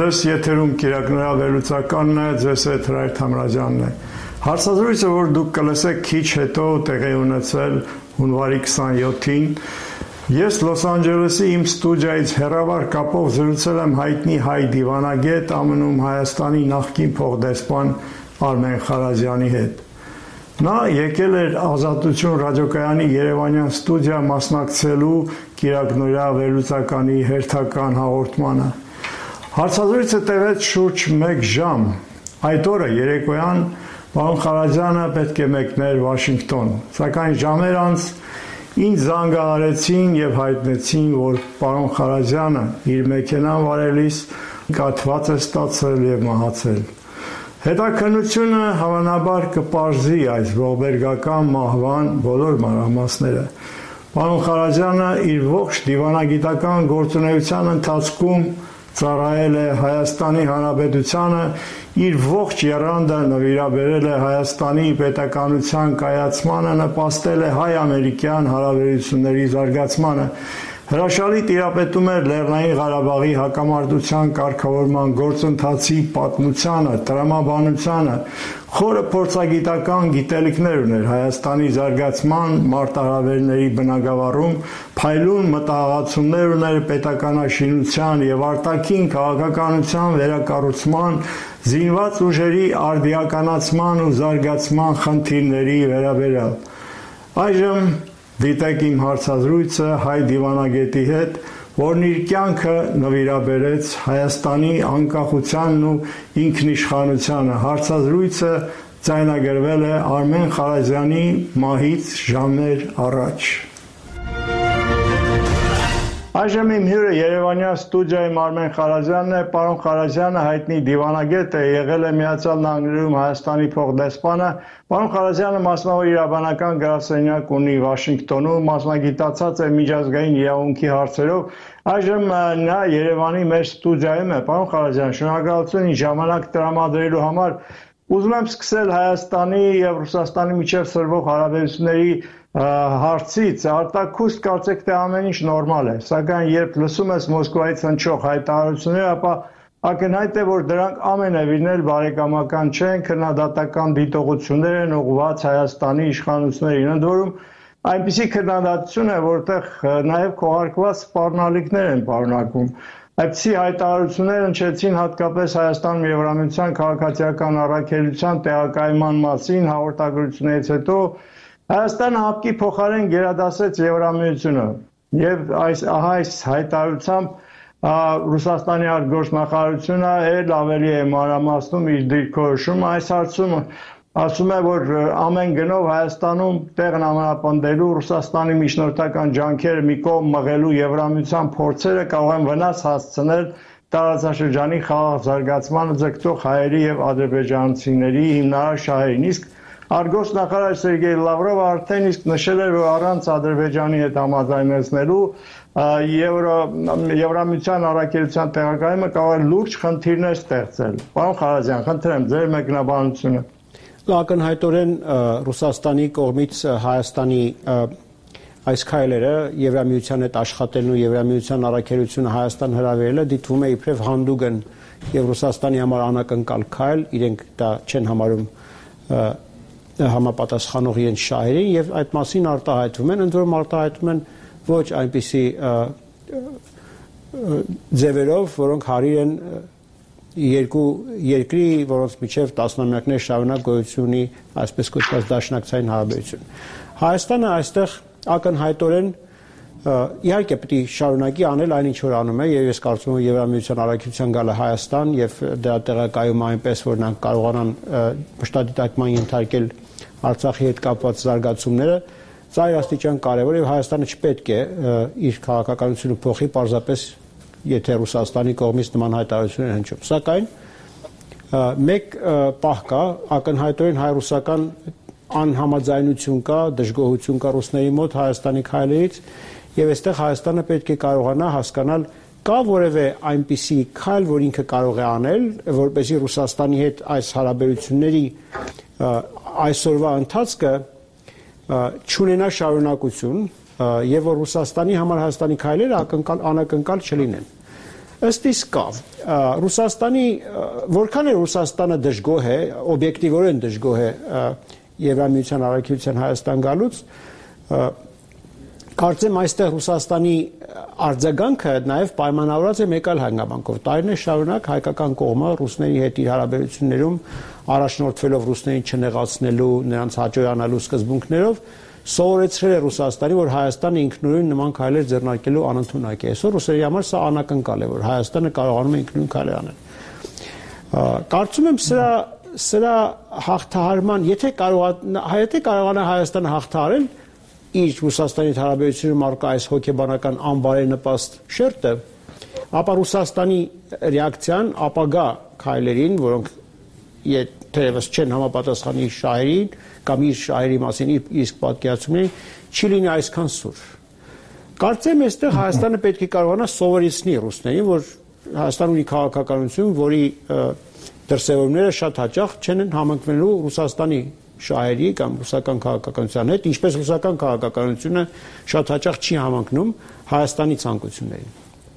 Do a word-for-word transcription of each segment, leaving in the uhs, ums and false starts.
Ձեզ եթերում կիրակնորա վերլուծականն է, ձեզ հետ Հրայր Թամրազյանն է։ Հարցազրույցը, որ դուք կլսեք քիչ հետո տեղի ունեցել հունվարի քսաներկուին, ես Լոս Անջելեսի իմ ստուդիայից հեռավար կապով զրուցել եմ հայտնի հայ դիվանագետ, ԱՄՆ-ում Հայաստանի նախկին փոխդեսպան Արմեն Խարազյանի հետ։ Նա եկել էր Ազատություն ռադիոկայանի երևանյան ստուդիա մասնակցելու կիրակնորա վերլուծականի հերթական հաղորդմանը։ Հարցազրույցը տևեց շուրջ մեկ ժամ։ Այդ օրը երեկոյան պարոն Խարազյանը պետք է մեկներ Վաշինգտոն, սակայն ժամեր անց ինձ զանգահարեցին եւ հայտնեցին, որ պարոն Խարազյանը իր մեքենան վարելիս կաթված է ստացել եւ մահացել։ Հետաքննությունը հավանաբար կպարզի այս ողբերգական մահվան բոլոր մանրամասները։ Պարոն Խարազյանը իր ողջ դիվանագիտական գործունեության ընթացքում ծառայել է Հայաստանի Հանրապետությանը, իր ողջ եռանդը նվիրաբերել է Հայաստանի պետականության կայացմանը, նպաստել է հայ-ամերիկյան հարաբերությունների զարգացմանը, հրաշալի տիրապետում էր Լեռնային Ղարաբաղի հակամարտության կարգավորման գործընթացի պատմությանը, տրամաբանությանը, խորը փորձագիտական գիտելիքներ ուներ Հայաստանի զարգացման մարտահրավերների բնագավառում, փայլուն մտահղացումներ ուներ պետականաշինության եւ արտաքին քաղաքականության վերակառուցման, զինված ուժերի արդիականացման ու զարգացման խնդիրների վերաբերյալ։ Այժմ դիտեք իմ հարցազրույցը հայ դիվանագետի հետ, որն իր կյանքը նվիրաբերեց Հայաստանի անկախությանն ու ինքնիշխանությանը։ Հարցազրույցը ձայնագրվել է Արմեն Խարազյանի մահից ժամեր առաջ։ Այժմ իմ հյուրը Երևանյան ստուդիայում Արմեն Խարազյանն է։ Պարոն Խարազյանը հայտնի դիվանագետ է, եղել է Միացյալ Նահանգներում Հայաստանի փոխդեսպանը։ Պարոն Խարազյանը մասնավոր իրավաբանական գրասենյակ ունի Վաշինգտոնում, մասնագիտացած է միջազգային իրավունքի հարցերով։ Այժմ նա Երևանի մեր ստուդիայում է։ Պարոն Խարազյան, շնորհակալություն ինձ ժամանակ տրամադրելու համար։ Ուզում եմ սկսել Հայաստանի եւ Ռուսաստանի միջև սրվող հարաբերությունների հարցից։ Արտաքուստ կարծեք թե ամեն ինչ նորմալ է, սակայն երբ լսում ես Մոսկվայից հնչող հայտարարություններ, ապա ակնհայտ է, որ դրանք ամենևին էլ բարեկամական չեն, քննադատական դիտողություններ են ուղղված Հայաստանի իշխանություններին։ Ընդ որում այնպիսի քննադատություն է, որտեղ նաև քողարկված սպառնալիքներ են պարունակում։ Այդպիսի հայտարարություններ հնչեցին հատկապես Հայաստանում Եվրամիության քաղաքացիական առաքելության տեղակայման մասին հաղորդագրությունից հետո Հայաստանը հապկի փոխարեն գերադասեց Եվրամիությունը եւ այս ահա այս հայտարարությամբ Ռուսաստանի արտգործնախարարությունը էլ ավելի է մանրամասնում իր դիրքորոշումը այս հարցում ասում է, որ ամեն գնով Հայաստանում տեղն ամրապնդելու Ռուսաստանի միջնորդական ջանքերը մի կողմ մղելու Եվրամիության փորձերը կարող են վնաս հասցնել տարածաշրջանի խաղաղ զարգացմանը ձգտող հայերի եւ ադրբեջանցիների հիմնարար շահերին։ Իսկ Արտգործնախարար Սերգեյ Լավրովը արդեն իսկ նշել էր, որ առանց Ադրբեջանի հետ համաձայնեցնելու Եվրամիության առաքելության տեղակայումը կարող է լուրջ խնդիրներ ստեղծել։ Պարոն Խարազյան, խնդրեմ ձեր մեկնաբանությունը։ Ակնհայտորեն Ռուսաստանի կողմից Հայաստանի այս քայլերը Եվրամիության հետ աշխատելն ու Եվրամիության առաքելությունը Հայաստան հրավիրելը դիտվում է իբրև հանդուգն եւ Ռուսաստանի համար անակնկալ քայլ, իրենք դա չեն համարում համապատասխանող իրենց շահերին եւ այդ մասին արտահայտվում են, ընդ որում արտահայտվում են ոչ այնպիսի ձևերով, որոնք հարիր են երկու երկրի, որոնց միջև տասնամյակներ շարունակ գոյություն ունի այսպես կոչված դաշնակցային հարաբերություն։ Հայաստանը այստեղ ակնհայտորեն իհարկե պետք է շարունակի անել այն ինչ որ անում է, եւ ես կարծում եմ Եվրամիության առաքելության գալը Հայաստան եւ դրա տեղակայումը այնպես որ նրանք կարողանան մշտադիտարկման ենթարկել Արցախի հետ կապված զարգացումները ծայր աստիճան կարևոր եւ Հայաստանը չպետք է իր քաղաքականությունը փոխի պարզապես եթե Ռուսաստանի կողմից նման հայտարարություններ հնչում։ Սակայն մեկ պահ կա, ակնհայտորեն հայ-ռուսական անհամաձայնություն կա, դժգոհություն կա ռուսների մոտ Հայաստանի քայլերից եւ այստեղ Հայաստանը պետք է կարողանա հասկանալ կա որևէ այնպիսի քայլ, որ ինքը կարող է անել, որպեսզի Ռուսաստանի հետ այս հարաբերությունների այսօրվա ընթացքը չունենա շարունակություն եւ որ Ռուսաստանի համար Հայաստանի քայլերը ակնկալ անակնկալ չլինեն։ ըստ իս կա Ռուսաստանի որքան է Ռուսաստանը դժգոհ է օբյեկտիվորեն դժգոհ է Եվրամիության առաքելության Հայաստան գալուց Կարծեմ այստեղ Ռուսաստանի արձագանքը նաև պայմանավորված է մեկ այլ հանգամանքով։ Տարիներ շարունակ հայկական կողմը ռուսների հետ իր հարաբերություններում առաջնորդվելով ռուսներին չնեղացնելու, նրանց հաջողանալու սկզբունքներով սովորեցրել է Ռուսաստանի, որ Հայաստանը ինքնուրույն նման քայլեր ձեռնարկելու անընդունակ է։ Այսօր ռուսերի համար սա անակնկալ է, որ Հայաստանը կարողանում է ինքնուրույն քայլեր անել։ Կարծում եմ սրա սրա հաղթահարման, եթե կարողանա, եթե կարողանա Հայաստանը հաղթահարել իր Ռուսաստանի հարաբերությունում առկա այս հոգեբանական անբարենպաստ շերտը, ապա Ռուսաստանի ռեակցիան ապագա քայլերին, որոնք թերևս չեն համապատասխանի շահերին կամ իր շահերի մասին իսկ պատկերացումներին, չի լինի այսքան սուր։ Կարծեմ այստեղ Հայաստանը պետք է կարողանա սովորեցնի ռուսներին, որ Հայաստանը ունի քաղաքականություն, որի դրսևորումները շատ հաճախ չեն համընկնելու Ռուսաստանի շահերի կամ ռուսական քաղաքականության հետ, ինչպես ռուսական քաղաքականությունը շատ հաճախ չի համընկնում Հայաստանի ցանկություններին։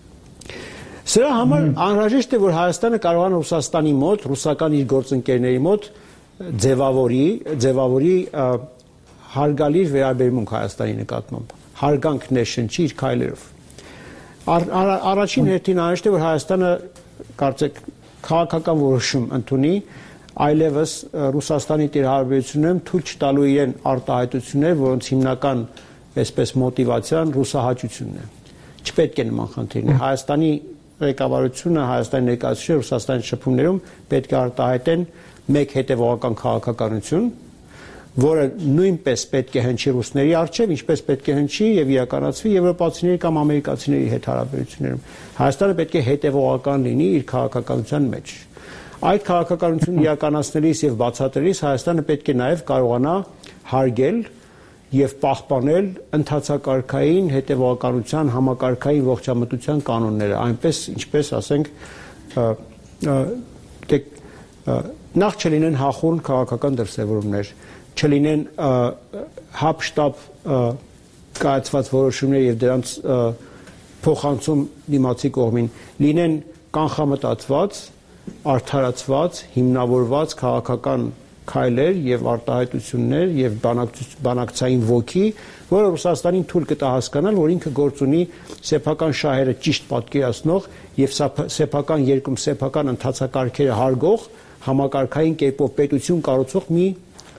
Սրա համար անհրաժեշտ է, որ Հայաստանը կարողանա Ռուսաստանի մոտ, ռուսական իր գործընկերների մոտ ձևավորի, ձևավորի հարգալի վերաբերմունք Հայաստանի նկատմամբ, հարգանք ներշնչի իր քայլերով։ Առաջին հերթին անհրաժեշտ է, որ Հայաստանը կարծեք քաղաքական որոշում ընդունի այլևս Ռուսաստանի հարաբերություններում թույլ չտալու իրեն արտահայտություններ, որոնց հիմնական այսպես մոտիվացիան ռուսահաճությունն է։ Չպետք է նման խնդիրներ։ Հայաստանի ղեկավարությունը, Հայաստանի ներկայացուցիչները Ռուսաստանի շփումներում պետք է արտահայտեն մեկ հետևողական քաղաքականություն, որը նույնպես պետք է հնչի ռուսների առջև, ինչպես պետք է հնչի եւ իրականացվի եվրոպացիների կամ ամերիկացիների հետ հարաբերություններում։ Հայաստանը պետք է հետևողական լինի իր քաղաքականության մեջ։ Այդ քաղաքականությունը իրականացնելիս եւ բացատրելիս Հայաստանը պետք է նաեւ կարողանա հարգել եւ պահպանել ընդհանցակարգային հետեւողականության համակարգային ողջամտության կանոնները, այնպես ինչպես ասենք նախ չլինեն հախուռն քաղաքական դրսևորումներ, չլինեն հապշտապ կայացված որոշումներ եւ դրանց փոխանցում դիմացի կողմին, լինեն կանխամտածված արդարացված, հիմնավորված քաղաքական քայլեր եւ արտահայտություններ եւ բանակցային ոգի, որը Ռուսաստանին թույլ կտա հասկանալ, որ ինքը գործ ունի սեփական շահերը ճիշտ պատկերացնող եւ սեփական երկում-սեփական ընդհանցակարգերը հարգող համակարգային կերպով պետություն կառուցող մի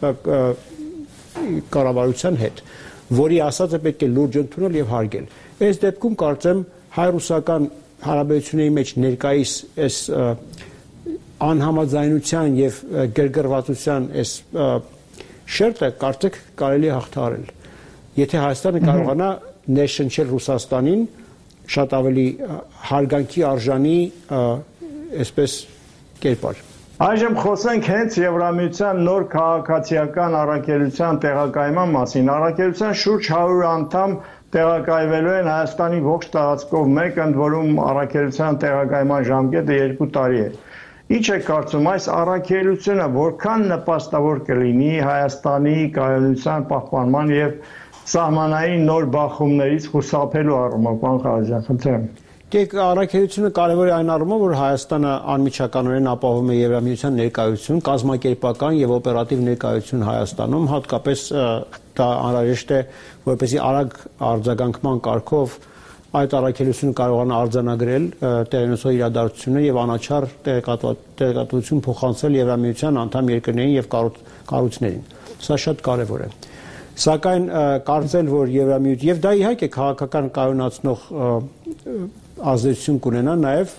կառավարության հետ, որի ասածը պետք է լուրջ ընդունել եւ հարգել։ Այս դեպքում կարծեմ հայ-ռուսական հարաբերությունների մեջ ներկայիս այս անհամաձայնության եւ գրգռվածության այս շերտը կարծեք կարելի է հաղթահարել։ Եթե Հայաստանը կարողանա ներշնչել Ռուսաստանին շատ ավելի հարգանքի արժանի այսպես կերպար։ Այժմ խոսենք հենց Եվրամիության նոր քաղաքացիական առաքելության տեղակայման մասին։ Առաքելության շուրջ հարյուր անդամ տեղակայվելու են Հայաստանի ողջ տարածքով մեկ, ընդ որում առաքելության տեղակայման ժամկետը երկու տարի է։ Ինչ է կարծում, այս առաքելությունը որքան նպաստավոր կլինի Հայաստանի կայունության պահպանման եւ սահմանային նոր բախումներից խուսափելու առումով, պարոն Ղարազյան, խնդրեմ։ Դեք առաքելությունը կարևոր է այն առումով, որ Հայաստանը անմիջականորեն ապահովում է Եվրամիության ներկայություն, կազմակերպական եւ օպերատիվ ներկայություն Հայաստանում, հատկապես դա անհրաժեշտ է, որպեսզի արագ արձագանքման կարգով այդ առաքելությունը կարողանա արձանագրել տեղնոսող իրադարձությունները եւ անաչառ տեղեկատվություն փոխանցել Եվրամիության անդամ երկրներին եւ կառույցներին։ Սա շատ կարեւոր է։ Սակայն կարծել, որ Եվրամիություն եւ դա իհարկե քաղաքական կայունացնող ազդեցություն կունենա նաեւ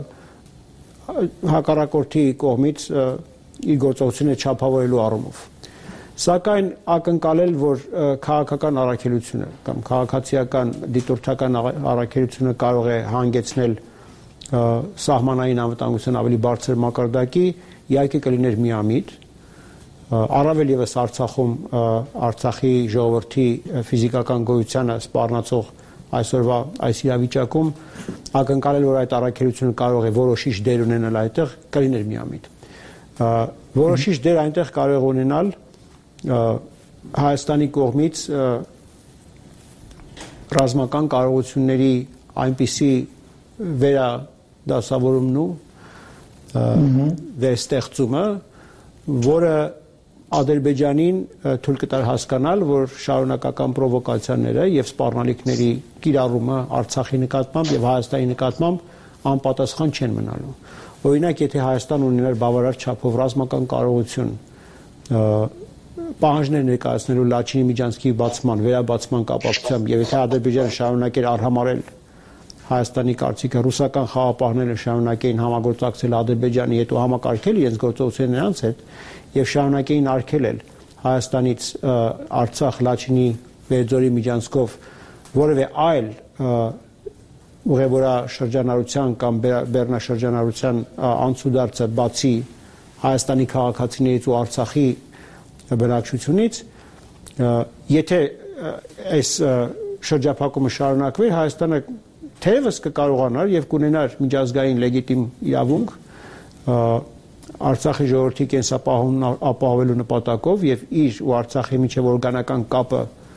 հակառակորդի կողմից իր գործողությունը չափավորելու առումով։ Սակայն ակնկալել, որ քաղաքական առաքելությունը կամ քաղաքացիական դիտորդական առաքելությունը կարող է հանգեցնել սահմանային անվտանգության ավելի բարձր մակարդակի, իհարկե կլիներ միամիտ, առավել եւս Արցախում Արցախի ժողովրդի ֆիզիկական գոյությանը սպառնացող այսօրվա այս իրավիճակում ակնկալել, որ այդ առաքելությունը կարող է որոշիչ դեր ունենալ այդտեղ, կլիներ միամիտ։ Որոշիչ դեր այնտեղ կարող ունենալ Հայաստանի կողմից ռազմական կարողությունների այնպիսի վերա դասավորումն ու վերստեղծումը, որը Ադրբեջանին թույլ կտար հասկանալ, որ շարունակական պրովոկացիաները եւ սպառնալիքների կիրառումը Արցախի նկատմամբ եւ Հայաստանի նկատմամբ անպատասխան չեն մնալու։ Օրինակ, եթե Հայաստան ունենար բավարար չափով ռազմական կարողություն պահանջներ ներկայացնելու Լաչինի միջանցքի բացման, վերաբացման կապակցությամբ եւ եթե Ադրբեջանը շարունակեր արհամարել Հայաստանի կարծիքը, ռուսական խաղապահները շարունակեին համագործակցել Ադրբեջանի հետ ու համակարգել իրենց գործողությունները նրանց հետ եւ շարունակեին արգելել Հայաստանից Արցախ Լաչինի Վերձորի միջանցքով որևէ այլ ուղևորա շրջանառության կամ բեռնաշրջանառության անցուդարձը բացի Հայաստանի քաղաքացիներից ու Արցախի բնակչությունից, եթե այս շրջափակումը շարունակվեր, Հայաստանը թերևս կկարողանար եւ կունենար միջազգային լեգիտիմ իրավունք Արցախի ժողովրդի կենսապահովն ապահովելու նպատակով եւ իր ու Արցախի միջև օրգանական կապը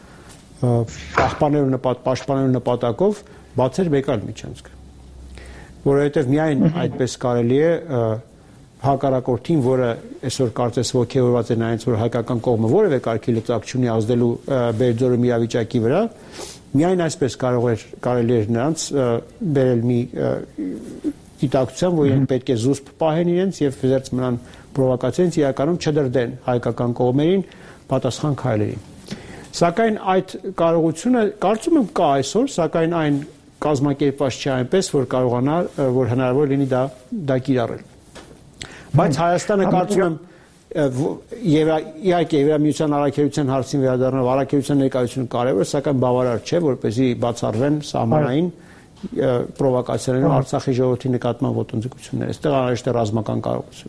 պահպանելու նպատ պաշտպանելու նպատակով բացեր մեկ այլ միջանցք, որովհետեւ միայն այդպես կարելի է հակառակորդին, որը այսօր կարծես ոգևորված է նայած, որ հայկական կողմը որևէ կարգի լծակ չունի ազդելու Բերձորի իրավիճակի վրա, միայն այսպես կարող էր կարելի էր նրանց բերել մի դիտակցության, որ իրենք պետք է զուսպ պահեն իրենց եւ զերծ մնան պրովոկացիայից, իրականում չդրդեն հայկական կողմերին պատասխան քայլերին։ Սակայն այդ կարողությունը կարծում եմ կա այսօր, սակայն այն կազմակերպված չէ այնպես, որ կարողանա, որ հնարավոր լինի դա դա կիրառել։ Բայց Հայաստանը կարծում եմ եւ իհարկե Եվրամիության առաքելության հարցին վերադառնալով առաքելության ներկայությունը կարևոր է, սակայն բավարար չէ, որպեսզի բացառվեն սահմանային պրովոկացիաներով Արցախի ժողովրդի նկատմամբ ոտնձգությունները։ Այստեղ անհրաժեշտ է ռազմական կարողություն։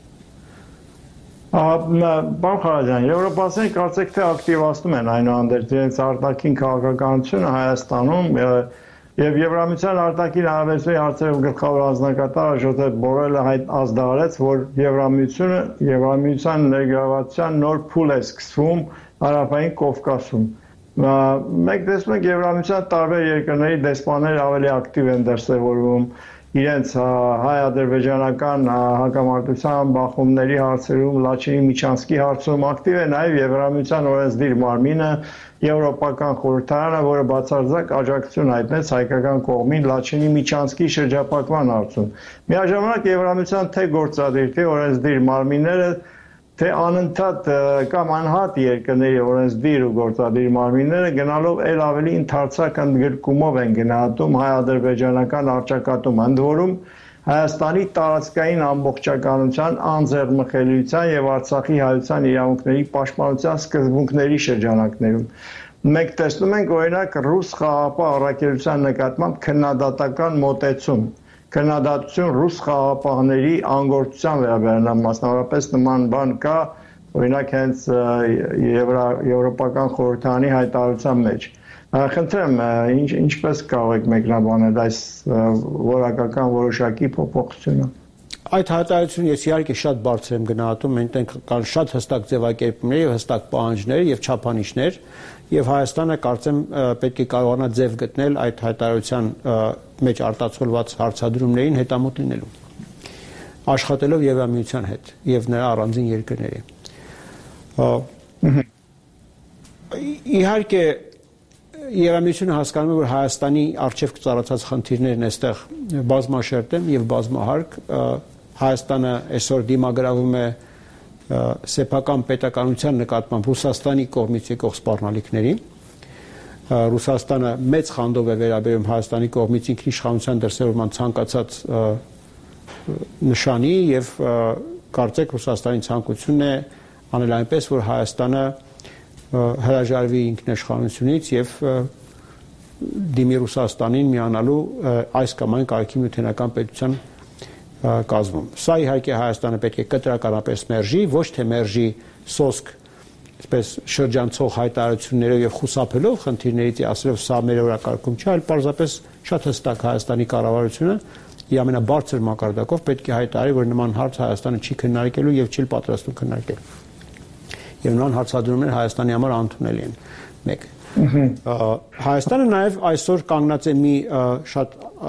Պարոն Խարաջյան, եվրոպացիները կարծեք թե ակտիվացնում են այնուհանդերձ իրենց արտաքին քաղաքականությունը Հայաստանում եւ Եվրամիության արտաքին հարաբերությունների հարցերով գլխավոր անձնակատար Ժոզեփ Բորելը ազդարարեց, որ Եվրամիությունը Եվրամիության ներգրավվածության նոր փուլ է սկսվում Հարավային Կովկասում։ Մենք տեսնում ենք Եվրամիության տարբեր երկրների դեսպաններ ավելի ակտիվ են դրսևորվում իրենց հայ-ադրբեջանական հակամարտության բախումների հարցերում, Լաչինի միջանցքի հարցում ակտիվ է նաև Եվրամիության օրենսդիր մարմինը, Եվրոպական խորհրդարանը, որը բացարձակ աջակցություն հայտնեց հայկական կողմին Լաչինի միջանցքի շրջափակման հարցում։ Միաժամանակ Եվրամիության թե գործադիր, թե օրենսդիր մարմինները թե անընդհատ կամ անհատ երկրների օրենսդիր ու գործադիր մարմինները գնալով ել ավելի ընդարձակ ընդգրկումով են գնահատում հայ-ադրբեջանական առճակատումը, ընդ որում Հայաստանի տարածքային ամբողջականության, անձեռնմխելիության եւ Արցախի հայության իրավունքների պաշտպանության սկզբունքների շրջանակներում։ Մենք տեսնում ենք օրինակ ռուս խաղաղապահ առաքելության նկատմամբ քննադատական մոտեցում, քննադատություն ռուս խաղաղապահների անգործության վերաբերյալ, մասնավորապես նման բան կա, օրինակ հենց Եվրոպական խորհրդարանի հայտարարության մեջ։ Խնդրեմ, ինչ ինչպես կարող եք մեկնաբանել այս որակական որոշակի փոփոխությունը։ Այդ հայտարարությունը ես իհարկե շատ բարձր եմ գնահատում, այնտեղ կան շատ հստակ ձևակերպումներ եւ հստակ պահանջներ եւ չափանիշներ, եւ Հայաստանը կարծեմ պետք է կարողանա ձև գտնել այդ հայտարարության մեջ արտացոլված հարցադրումներին հետամուտ լինելու, աշխատելով Եվրամիության հետ եւ նրա առանձին երկրների։ Իհարկե Եվրամիությունը հասկանում է, որ Հայաստանի արժեվ կծառացած խնդիրներն այստեղ բազմաշերտ են եւ բազմահարկ։ Հայաստանը այսօր դիմագրավում է սեփական պետականության նկատմամբ Ռուսաստանի կողմից եկող սպառնալիքներին։ Ռուսաստանը մեծ խանդով է վերաբերում Հայաստանի կողմից ինքնիշխանության դրսևորման ցանկացած նշանի եւ կարծեք Ռուսաստանի ցանկությունն է անել այնպես, որ Հայաստանը հրաժարվի ինքնիշխանությունից եւ դիմի Ռուսաստանին միանալու այս կամ այն կարգի նյութենական պետության կազմում։ Սա իհարկե Հայաստանը պետք է կտրականապես մերժի, ոչ թե մերժի սոսկ, այսպես շրջանցող հայտարարություններով եւ խուսափելով խնդիրներից, ասելով սա մեր օրակարգում չէ, այլ պարզապես շատ հստակ Հայաստանի կառավարությունը իր ամենաբարձր մակարդակով պետք է հայտարարի, որ նման հարց Հայաստանը չի քննարկելու եւ չի պատրաստվում քննարկել։ Եվ նման հարցադրումները Հայաստանի համար անընդունելի են։ Մեկ։ Հայաստանը նաև այսօր կանգնած է մի շատ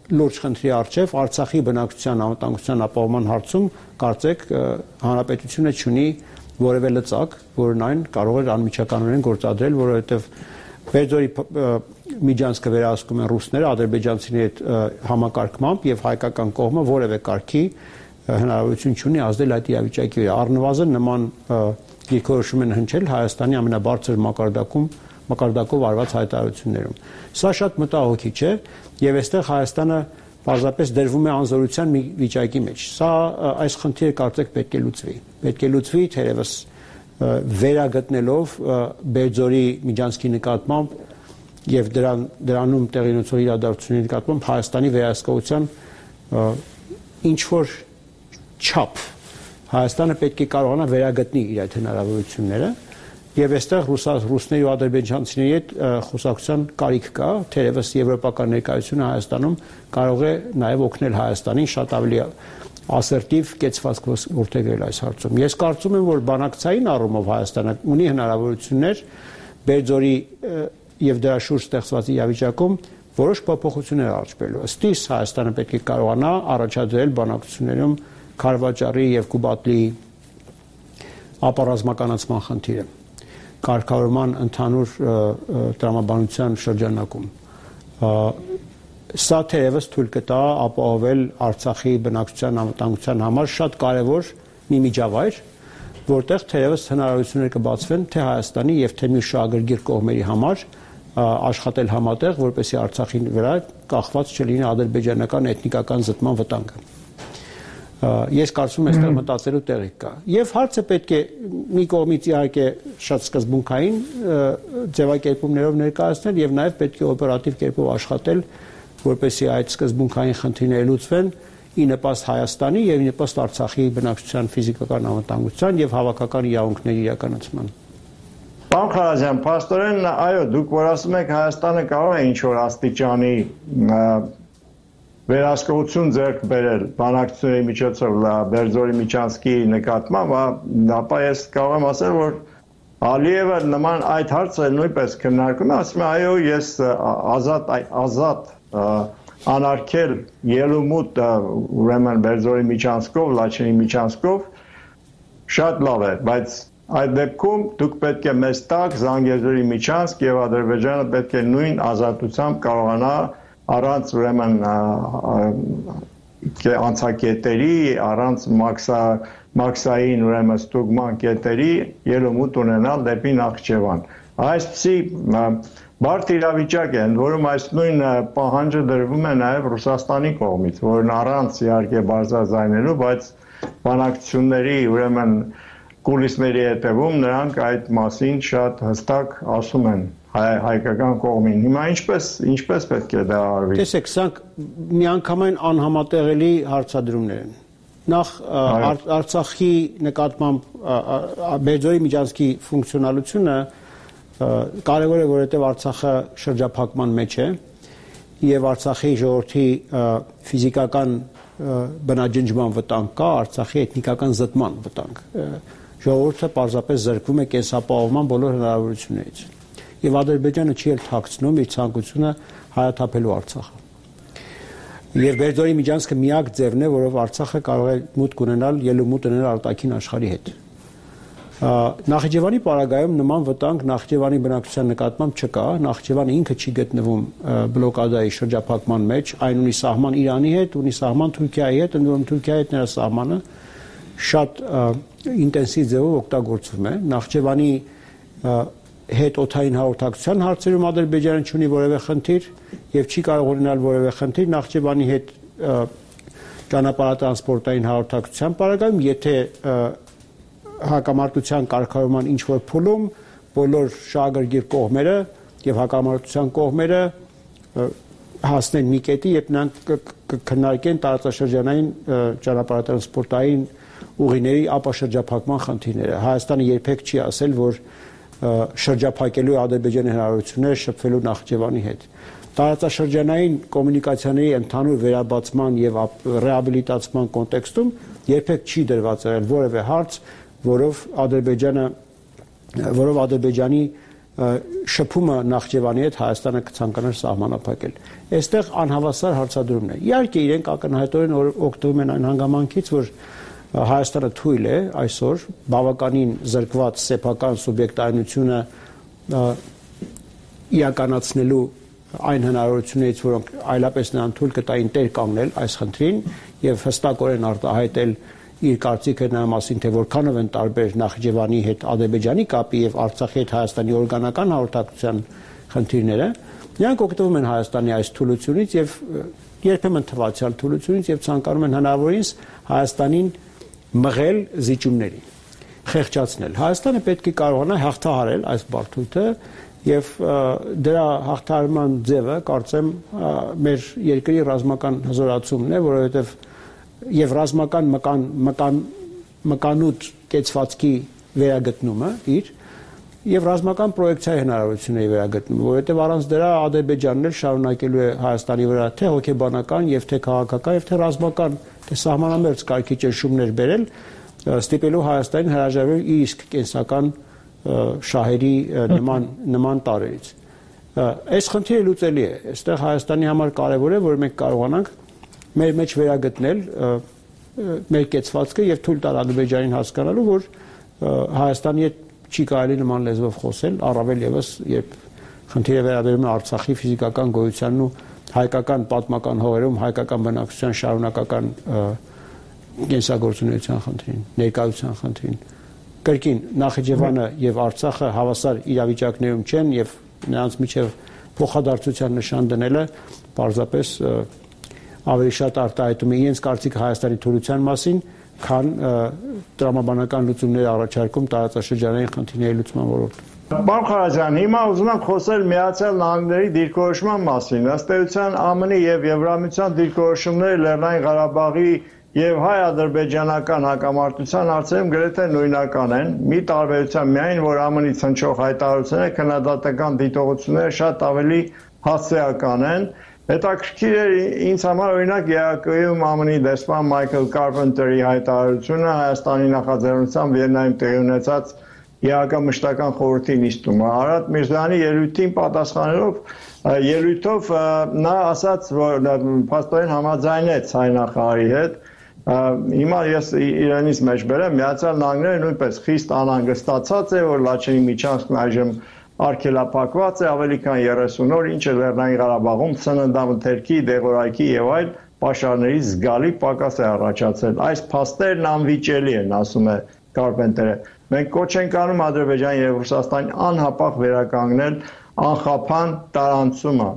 լուրջ խնդրի առջև Արցախի բնակչության անվտանգության ապահովման հարցում կարծեք հանրապետությունը չունի որևէ լծակ, որն այն կարող է անմիջականորեն գործադրել, որովհետև Բերձորի միջանցքը վերահսկում են ռուսները ադրբեջանցիների հետ համակարգմամբ եւ հայկական կողմը որևէ կարգի հնարավորություն չունի ազդել այդ իրավիճակի վրա։ Առնվազն նման դիրքորոշում են հնչել Հայաստանի ամենաբարձր մակարդակում մակարդակով արված հայտարարություններում։ Սա շատ մտահոգիչ է եւ այստեղ Հայաստանը պարզապես դրվում է անզորության մի վիճակի մեջ։ Սա այս խնդիրը կարծեք պետք է լուծվի։ Պետք է լուծվի թերևս վերագտնելով Բերձորի միջանցքի նկատմամբ եւ դրան դրանում տեղի ունեցող իրադարձությունների նկատմամբ Հայաստանի վերահսկողության ինչ որ չափ Հայաստանը պետք է կարողանա վերագտնի իր այդ հնարավորությունները եւ այստեղ ռուսների ու ադրբեջանցիների հետ խոսակցության կարիք կա, թերևս եվրոպական ներկայությունը Հայաստանում կարող է նաեւ օգնել Հայաստանին շատ ավելի ասերտիվ կեցվածք որդեգրել այս հարցում։ Ես կարծում եմ, որ բանակցային առումով Հայաստանը ունի հնարավորություններ Բերձորի եւ դրա շուրջ ստեղծված իրավիճակում որոշ փոփոխություններ արճվելու։ Ըստ իս Հայաստանը պետք է կարողանա առաջադրել բանակցություններում Քարվաճարի եւ Կուբատլի ապառազմականացման խնդիրը կարգավորման ընդհանուր տրամաբանության շրջանակում։ Սա թերևս թույլ կտա ապահովել Արցախի բնակչության անվտանգության համար շատ կարևոր մի միջավայր, որտեղ թերևս հնարավորություններ կբացվեն թե Հայաստանի եւ թե մյուս շահագրգիռ կողմերի համար աշխատել համատեղ, որպեսզի Արցախի վրա կախված չլինի ադրբեջանական էթնիկական զտման վտանգը։ Ես կարծում եմ այստեղ մտածելու տեղիք կա։ Եվ հարցը պետք է մի կողմից իհարկե շատ սկզբունքային ձևակերպումներով ներկայացնել եւ նաեւ պետք է օպերատիվ կերպով աշխատել, որպեսզի այդ սկզբունքային խնդիրները լուծվեն ի նպաստ Հայաստանի եւ ի նպաստ Արցախի բնակչության ֆիզիկական անվտանգության եւ հավաքական իրավունքների իրականացման։ Պարոն Խարազյան, փաստորեն այո, դուք որ ասում եք Հայաստանը կարող է ինչ որ աստիճանի վերահսկողություն ձեռք բերել բանակցությունների միջոցով Բերձորի միջանցքի նկատմամբ, ապա ես կարող եմ ասել, որ Ալիևը նման այդ հարցը նույնպես քննարկում է, ասում է այո, ես ազատ ազատ անարգել ելումուտ ուրեմն Բերձորի միջանցքով, Լաչինի միջանցքով շատ լավ է, բայց այդ դեպքում դուք պետք է մեզ տակ Զանգեզուրի միջանցք եւ Ադրբեջանը պետք է նույն ազատությամբ կարողանա առանց ուրեմն անցակետերի, առանց մաքսա մաքսային ուրեմն ստուգման կետերի ելումուտ ունենալ դեպի Նախճեվան։ Այսպիսի բարդ իրավիճակ է, որում այս նույն պահանջը դրվում է նաև Ռուսաստանի կողմից, որն առանց իհարկե բարձրաձայնելու, բայց բանակցությունների ուրեմն կուլիսների հետևում նրանք այդ մասին շատ հստակ ասում են հայկական կողմին։ Հիմա ինչպես ինչպես պետք է դա արվի։ Տեսեք, սրանք միանգամայն անհամատեղելի հարցադրումներ են։ Նախ Արցախի նկատմամբ Բերձորի միջանցքի ֆունկցիոնալությունը կարևոր է, որովհետև Արցախը շրջափակման մեջ է եւ Արցախի ժողովրդի ֆիզիկական բնաջնջման վտանգ կա, Արցախի էթնիկական զտման վտանգ։ Ժողովուրդը պարզապես զրկվում է կենսապահովման բոլոր հնարավորություններից։ Եվ Ադրբեջանը չի էլ թաքցնում իր ցանկությունը հայաթափելու Արցախը։ Եվ Բերձորի միջանցքը միակ ձևն է, որով Արցախը կարող է մուտք ունենալ, ելումուտ ունենալ արտաքին աշխարհի հետ։ Նախճեվանի պարագայում նման վտանգ Նախճեվանի բնակչության նկատմամբ չկա, Նախճեվանը ինքը չի գտնվում բլոկադայի շրջափակման մեջ, այն ունի սահման Իրանի հետ, ունի սահման Թուրքիայի հետ, ընդ որում Թուրքիայի հետ նրա սահմանը շատ ինտենսիվ ձևով օգտագործվում է։ Նախճեվանի հետ օդային հաղորդակցության հարցերում Ադրբեջանը չունի որևէ խնդիր եւ չի կարող ունենալ որևէ խնդիր Նախճեվանի հետ ճանապարհատրանսպորտային հաղորդակցության պարագայում, եթե հակամարտության կարգավորման ինչ որ փուլում բոլոր շահագրգիռ կողմերը եւ հակամարտության կողմերը հասնեն մի կետի, երբ նրանք կքննարկեն տարածաշրջանային ճանապարհատրանսպորտային ուղիների ապաշրջափակման խնդիրները։ Հայաստանը երբեք չի ասել, որ շրջափակելու Ադրբեջանի հնարավորությունները շփվելու Նախճեվանի հետ։ Տարածաշրջանային կոմունիկացիաների ընդհանուր վերաբացման եւ ռեաբիլիտացման կոնտեքստում երբեք չի դրված եղել որևէ հարց, որով Ադրբեջանը որով Ադրբեջանի շփումը Նախճեվանի հետ Հայաստանը կցանկանար սահմանափակել։ Այստեղ անհավասար հարցադրումն է։ Իհարկե իրենք ակնհայտորեն օգտվում են այն հանգամանքից, որ Հայաստանը թույլ է այսօր բավականին զրկված սեփական սուբյեկտայնությունը իրականացնելու այն հնարավորություններից, որոնք այլապես նրան թույլ կտային տեր կանգնել այս խնդրին եւ հստակորեն արտահայտել իր կարծիքը նրա մասին, թե որքանով են տարբեր Նախճեվանի հետ Ադրբեջանի կապի եւ Արցախի հետ Հայաստանի օրգանական հաղորդակցության խնդիրները, նրանք օգտվում են Հայաստանի այս թուլությունից եւ երբեմն թվացial թուլությունից եւ ցանկանում են հնարավորինս Հայաստանին մղել զիջումների, խեղճացնել։ Հայաստանը պետք է կարողանա հաղթահարել այս բարդույթը եւ դրա հաղթահարման ձևը կարծեմ մեր երկրի ռազմական հզորացումն է, որովհետեւ եւ ռազմական մկան մկան մկանուտ կեցվածքի վերագտնումը իր եւ ռազմական պրոյեկցիայի հնարավորությունների վերագտնումը, որովհետեւ առանց դրա Ադրբեջանն էլ շարունակելու է Հայաստանի վրա թե հոգեբանական եւ թե քաղաքական եւ թե ռազմական թե սահմանամերձ կարգի ճնշումներ բերել, ստիպելու Հայաստանին հրաժարվել իր իսկ կենսական շահերի նման նման տարերից։ Այս խնդիրը լուծելի է։ Այստեղ Հայաստանի համար կարևոր է, որ մենք կարողանանք մեր մեջ վերագտնել մեր կեցվածքը եւ թույլ տալ Ադրբեջանին հասկանալու, որ Հայաստանի հետ չի կարելի նման լեզվով խոսել, առավել եւս երբ խնդիրը վերաբերում է Արցախի ֆիզիկական գոյությանն ու հայկական պատմական հողերում հայկական բնակչության շարունակական կենսագործունեության խնդրին, ներկայության խնդրին։ Կրկին Նախիջևանը եւ Արցախը հավասար իրավիճակներում չեն եւ նրանց միջև փոխադարձության նշան դնելը պարզապես ավելի շատ արտահայտում է իրենց կարծիքը Հայաստանի թուլության մասին, քան տրամաբանական լուծումներ առաջարկում տարածաշրջանային խնդիրների լուծման ոլորտում։ Պարոն Ղարաջյան, հիմա ուզում եմ խոսել Միացյալ Նահանգների դիրքորոշման մասին։ Ըստ էության ԱՄՆ-ի եւ Եվրամիության դիրքորոշումները Լեռնային Ղարաբաղի եւ հայ-ադրբեջանական հակամարտության հարցերում գրեթե նույնական են, մի տարբերությամբ միայն, որ ԱՄՆ-ի ցնչող հայտարարությունները քննադատական դիտողությունները շատ ավելի հասցեական են։ Հետաքրքիր է ինձ համար օրինակ ԵԱԿ-ում ԱՄՆ-ի դեսպան Մայքլ Կարպենտերի հայտարարությունը Հայաստանի նախաձեռնությամբ Վիեննայում տեղի ունեցած ԵԱԿ մշտական խորհրդի նիստում։ Արադ Միրզոյանի ելույթին պատասխանելով ելույթով նա ասաց, որ փաստորեն համաձայնեց հայ նախարարի հետ։ Հիմա ես իրենից մեջ բերեմ, Միացյալ Նահանգները նույնպես խիստ անհանգստացած է, որ Լաչինի միջանցքն այժմ արգելափակված է ավելի քան երեսուն օր, ինչը Լեռնային Ղարաբաղում սննդամթերքի, դեղորայքի եւ այլ պաշարների զգալի պակաս է առաջացել։ Այս փաստերն անվիճելի են, ասում է Կարպենտերը։ Մենք կոչ ենք անում Ադրբեջան եւ Ռուսաստանին անհապաղ վերականգնել անխափան տարանցումը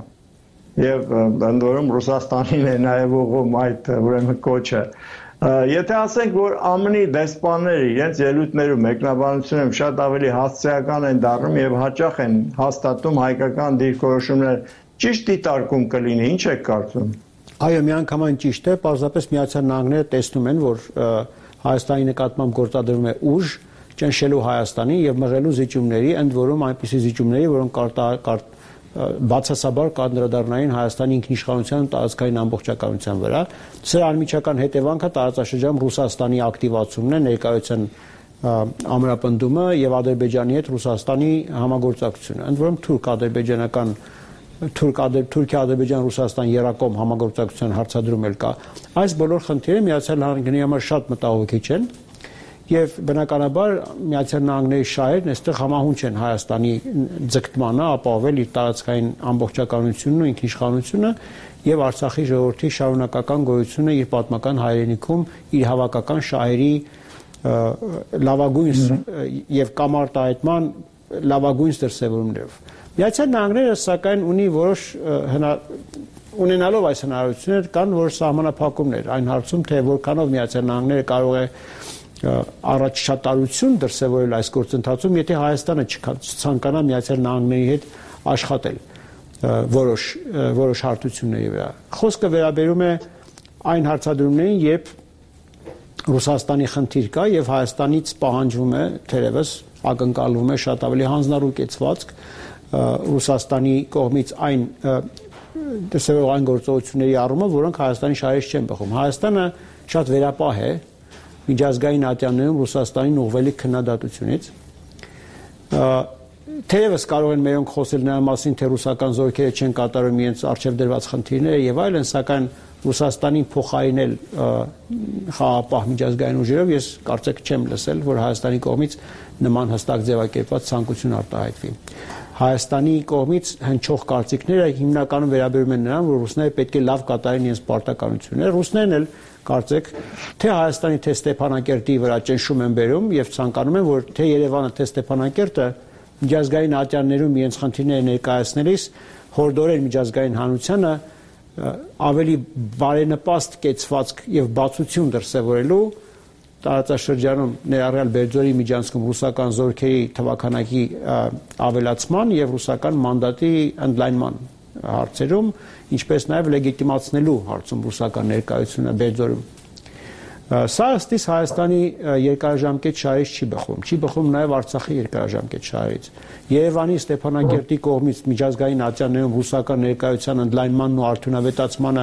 եւ ընդ որում Ռուսաստանին է նաեւ ուղղում այդ ուրեմն կոչը։ Եթե ասենք, որ ԱՄՆ-ի դեսպանները իրենց ելույթներում մեկնաբանություններում շատ ավելի հասցեական են դառնում եւ հաճախ են հաստատում հայկական դիրքորոշումներ, ճիշտ դիտարկում կլինի, ինչ եք կարծում։ Այո, միանգամայն ճիշտ է, պարզապես Միացյալ Նահանգները տեսնում են, որ Հայաստանի նկատմամբ գործադրվում է ուժ ճնշելու Հայաստանի եւ մղելու զիջումների, ընդ որում այնպիսի զիջումների, որոնք բացասաբար կանդրադառնային Հայաստանի ինքնիշխանության ու տարածքային ամբողջականության վրա։ Սրա անմիջական հետևանքը տարածաշրջանում Ռուսաստանի ակտիվացումն է, ներկայության ամրապնդումը եւ Ադրբեջանի հետ Ռուսաստանի համագործակցությունը։ Ընդ որում թուրք-ադրբեջանական Թուրքիա-Ադրբեջան-Ռուսաստան երակոմ համագործակցության հարցադրում էլ կա։ Այս բոլոր խնդիրները Միացյալ Նահանգների համար շատ մտահոգիչ են եւ բնականաբար Միացյալ Նահանգների շահերն այստեղ համահունչ են Հայաստանի ձգտմանը ապահովել իր տարածքային ամբողջականությունն ու ինքնիշխանությունը եւ Արցախի ժողովրդի շարունակական գոյությունը իր պատմական հայրենիքում իր հավաքական շահերի լավագույն եւ կամարտահայտման լավագույն դրսեւորումներով։ Միացյալ Նահանգները սակայն ունի որոշ ունենալով այս հնարավորությունները կան որոշ սահմանափակումներ այն հարցում, թե որքանով Միացյալ Նահանգները կարող է առաջատարություն դրսևորել այս գործընթացում, եթե Հայաստանը չցանկանա Միացյալ Նահանգների հետ աշխատել որոշ որոշ հարթությունների վրա։ Խոսքը վերաբերում է այն հարցադրումներին, երբ Ռուսաստանի խնդիր կա եւ Հայաստանից պահանջվում է, թերևս ակնկալվում է շատ ավելի հանձնառու կեցվածք Ռուսաստանի կողմից այն դրսևորող այն գործողությունների առումով, որոնք Հայաստանի շահերից չեն բխում։ Հայաստանը շատ վերապահ է միջազգային ատյաններում Ռուսաստանին ուղղվելիք քննադատությունից թերևս կարող են մերոնք խոսել նրա մասին, թե ռուսական զորքերը չեն կատարում իրենց առջև դրված խնդիրները եւ այլն, սակայն Ռուսաստանին փոխարինել խաղապահ միջազգային ուժերով ես կարծեք չեմ լսել, որ Հայաստանի կողմից նման հստակ ձևակերպված ցանկություն արտահայտվի։ Հայաստանի կողմից հնչող կարծիքները հիմնականում վերաբերում են նրան, որ ռուսները պետք է լավ կատարեն իրենց պարտականությունները։ Ռուսներն էլ կարծեք թե Հայաստանի թե Ստեփանակերտի վրա ճնշում են բերում եւ ցանկանում են, որ թե Երևանը թե Ստեփանակերտը միջազգային ատյաններում իրենց խնդիրները ներկայացնելիս հորդորեն միջազգային հանրությանը ավելի բարենպաստ կեցվածք եւ բացություն դրսեւորելու տարածաշրջանում ներառյալ Բերձորի միջանցքում ռուսական զորքերի թվաքանակի ավելացման եւ ռուսական մանդատի ընդլայնման հարցերում, ինչպես նաեւ լեգիտիմացնելու հարցում ռուսական ներկայությունը Բերձորում։ Սա ըստիս Հայաստանի երկարաժամկետ շահերից չի բխում, չի բխում նաեւ Արցախի երկարաժամկետ շահերից։ Երևանի Ստեփանակերտի կողմից միջազգային ատյաններում ռուսական ներկայության ընդլայնմանն ու արդյունավետացմանը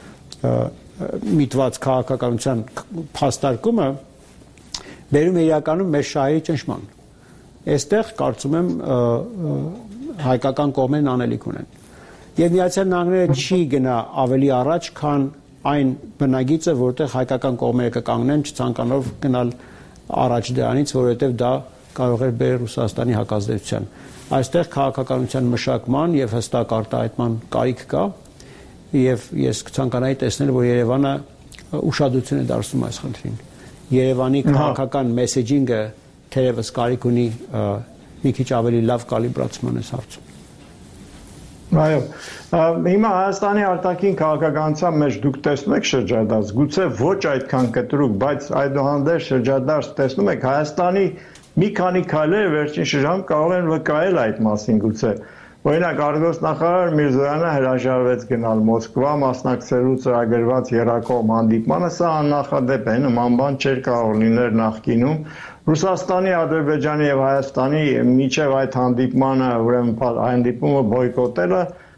միտված քաղաքականության փաստարկումը բերում է իրականում մեր շահերի ճնշման։ Այստեղ կարծում եմ հայկական կողմերն անելիք ունեն։ Եվ Միացյալ Նահանգները չի գնա ավելի առաջ, քան այն բնագիծը, որտեղ հայկական կողմերը կկանգնեն, չցանկանալով գնալ առաջ դրանից, որովհետև դա կարող էր բերել Ռուսաստանի հակազդեցության։ Այստեղ քաղաքականության մշակման եւ հստակ արտահայտման կարիք կա, եւ ես կցանկանայի տեսնել, որ Երևանը ուշադրություն է դարձնում այս խնդրին։ Երևանի քաղաքական մեսեջինգը թերևս կարիք ունի մի քիչ ավելի լավ կալիբրացման այս հարցում։ Այո, հիմա Հայաստանի արտաքին քաղաքականության մեջ դուք տեսնում եք շրջադարձ, գուցե ոչ այդքան կտրուկ, բայց այդուհանդերձ շրջադարձ տեսնում եք Հայաստանի մի քանի քայլերը վերջին շրջանում կարող են վկայել այդ մասին գուցե։ Օրինակ արտգործնախարար Միրզոյանը հրաժարվեց գնալ Մոսկվա, մասնակցելու ծրագրված եռակողմ հանդիպմանը, սա աննախադեպ է, նման բան չէր կարող լինել նախկինում։ Ռուսաստանի, Ադրբեջանի եւ Հայաստանի միջև այդ հանդիպմանը, ուրեմն հանդիպումը բոյկոտելը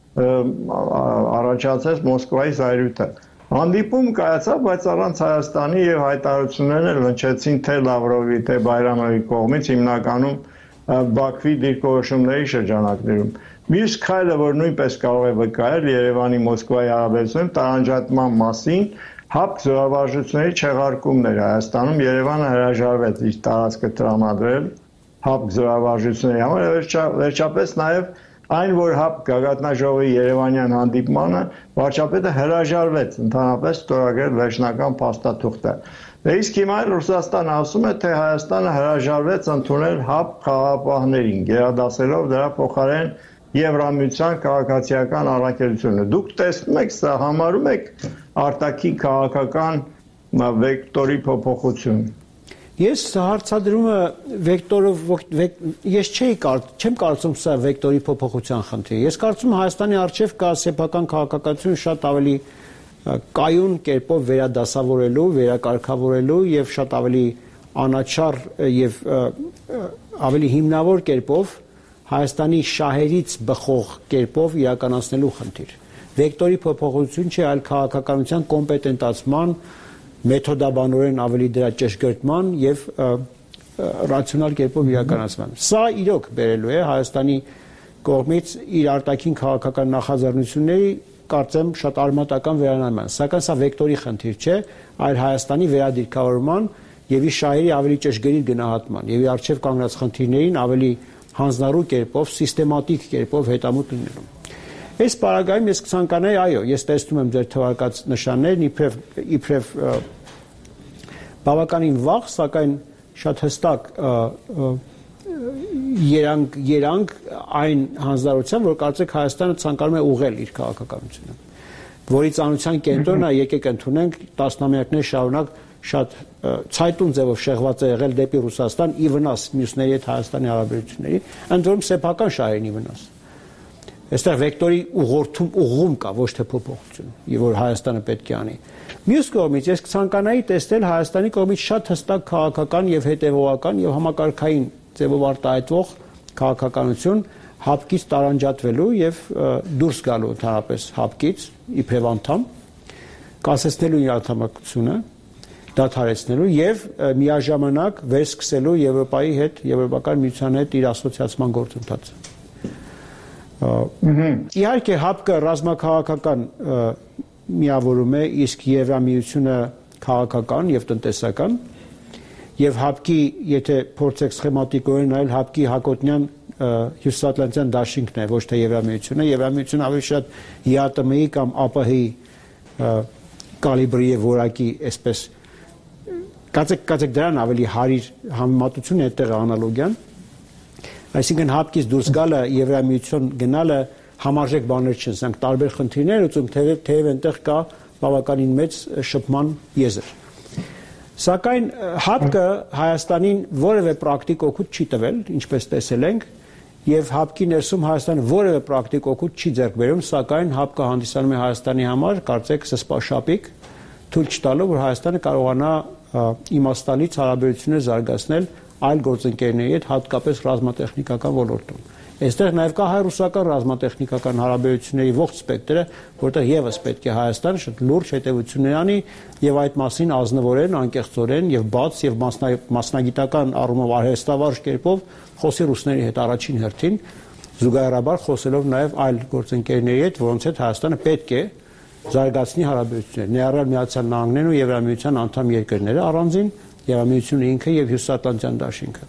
առաջացեց Մոսկվայի զայրույթը։ Հանդիպում կայացավ, բայց առանց Հայաստանի եւ հայտարարությունները հնչեցին թե Լավրովի, թե Բայրամովի կողմից, հիմնականում Բաքվի դիրքորոշումների շրջանակներում։ Մյուս քայլը, որ նույնպես կարող է վկայել Երևանի Մոսկվայի հարաբերությունների տարանջատման մասին, հապկ զորավարժությունների չեղարկումն էր Հայաստանում, Երևանը հրաժարվեց իր տարածքը տրամադրել հապկ զորավարժությունների համար, վերջապես նաև այն, որ հապկ գագաթնաժողովի Երևանյան հանդիպմանը վարչապետը հրաժարվեց ընդհանրապես ստորագրել վերջնական փաստաթուղթը։ Իսկ հիմա Ռուսաստանը ասում է, թե Հայաստանը հրաժարվեց ընդունել հապկ խաղաղապահներին, գերադասելով դրա փոխարեն Եվրամիության քաղաքացիական առաքելությունը։ Դուք տեսնում եք սա, համարում եք արտաքին քաղաքական վեկտորի փոփոխություն։ Ես հարցադրումը վեկտորով ես չէի չեմ կարծում սա վեկտորի փոփոխության խնդիր։ Ես կարծում եմ Հայաստանի արչև կա սեփական քաղաքականություն շատ ավելի կայուն կերպով վերադասավորելու, վերակարգավորելու եւ շատ ավելի անաչառ եւ ավելի հիմնավոր կերպով Հայաստանի շահերից բխող կերպով իրականացնելու խնդիր։ Վեկտորի փոփոխություն չէ, այլ քաղաքականության կոմպետենտացման, մեթոդաբանորեն ավելի դրա ճշգրտման եւ ռացիոնալ կերպով իրականացման։ Սա իրոք բերելու է Հայաստանի կողմից իր արտաքին քաղաքական նախաձեռնությունների կարծեմ շատ արմատական վերանայման, սակայն սա վեկտորի խնդիր չէ, այլ Հայաստանի վերադիրքավորման եւ իր շահերի ավելի ճշգրիտ գնահատման եւ իր արժեվ կանգնած խնդիրներին ավելի հանձնառու կերպով, սիստեմատիկ կերպով հետամուտ լինելու։ Այս պարագայում ես կցանկանայի, այո, ես տեսնում եմ ձեր թվարկած նշաններն իբրև իբրև բավականին վաղ, սակայն շատ հստակ երանգ երանգ այն հանձնարարության, որ կարծեք Հայաստանը ցանկանում է ուղղել իր քաղաքականությունը, որի ծանոթության կենտրոնը եկեք ընդունենք տասնամյակներ շարունակ շատ ցայտուն ձևով շեղված է եղել դեպի Ռուսաստան ի վնաս մյուսների հետ Հայաստանի հարաբերությունների, ընդ որում սեփական շահերին ի վնաս։ Այստեղ վեկտորի ուղղորդում ուղղում կա, ոչ թե փոփոխություն, եւ որ Հայաստանը պետք է անի։ Մյուս կողմից ես կցանկանայի տեսնել Հայաստանի կողմից շատ հստակ քաղաքական եւ հետեւողական եւ համակարգային ձևով արտահայտվող քաղաքականություն հապկից տարանջատվելու եւ դուրս գալու ընդհանրապես հապկից իբրև անդամ, կասեցնելու իր անդամակցությունը դադարեցնելու եւ միաժամանակ վերսկսելու Եվրոպայի հետ, Եվրոպական միության հետ իր ասոցիացման գործընթացը։ Իհարկե ՀԱՊԿ-ը ռազմաքաղաքական միավորում է, իսկ Եվրամիությունը քաղաքական եւ տնտեսական, եւ ՀԱՊԿ-ի, եթե փորձեք սխեմատիկորեն նայել, ՀԱՊԿ-ի հակոտնյան հյուսիսատլանտյան դաշինքն է, ոչ թե Եվրամիությունը, Եվրամիությունը ավելի շատ ԵԱՏՄ-ի կամ ԱՊՀ-ի կալիբրի եւ որակի, այսպես կացեք կացեք դրան ավելի հարիր համեմատություն է այդտեղ անալոգիան, այսինքն ՀԱՊԿ-ից դուրս գալը Եվրամիություն գնալը համարժեք բաներ չեն, սրանք տարբեր խնդիրներ ուծում, թեև թեև այնտեղ կա բավականին մեծ շփման եզր։ Սակայն ՀԱՊԿ-ը Հայաստանին որևէ պրակտիկ օգուտ չի տվել, ինչպես տեսել ենք, եւ ՀԱՊԿ-ի ներսում Հայաստանը որևէ պրակտիկ օգուտ չի ձեռք բերում, սակայն ՀԱՊԿ-ը հանդիսանում է Հայաստանի համար, կարծեք, սպաշապիկ, թույլ չտալով, որ Հայաստանը կարողանա իմաստալից հարաբերություններ զարգացնել այլ գործընկերների հետ, հատկապես ռազմատեխնիկական ոլորտում։ Այստեղ նաև կա հայ-ռուսական ռազմատեխնիկական հարաբերությունների ողջ սպեկտրը, որտեղ եւս պետք է Հայաստանը շատ լուրջ հետևություններ անի եւ այդ մասին ազնվորեն, անկեղծորեն եւ բաց եւ մասնագիտական առումով արհեստավարժ կերպով խոսի ռուսների հետ առաջին հերթին, զուգահեռաբար խոսելով նաև այլ գործընկերների հետ, որոնց հետ Հայաստանը պետք է զարգացնի հարաբերություններ, ներառյալ Միացյալ Նահանգներն ու Եվրամիության անդամ երկրները առանձին, Եվրամիությունը ինքը եւ Հյուսիսատլանտյան դաշինքը։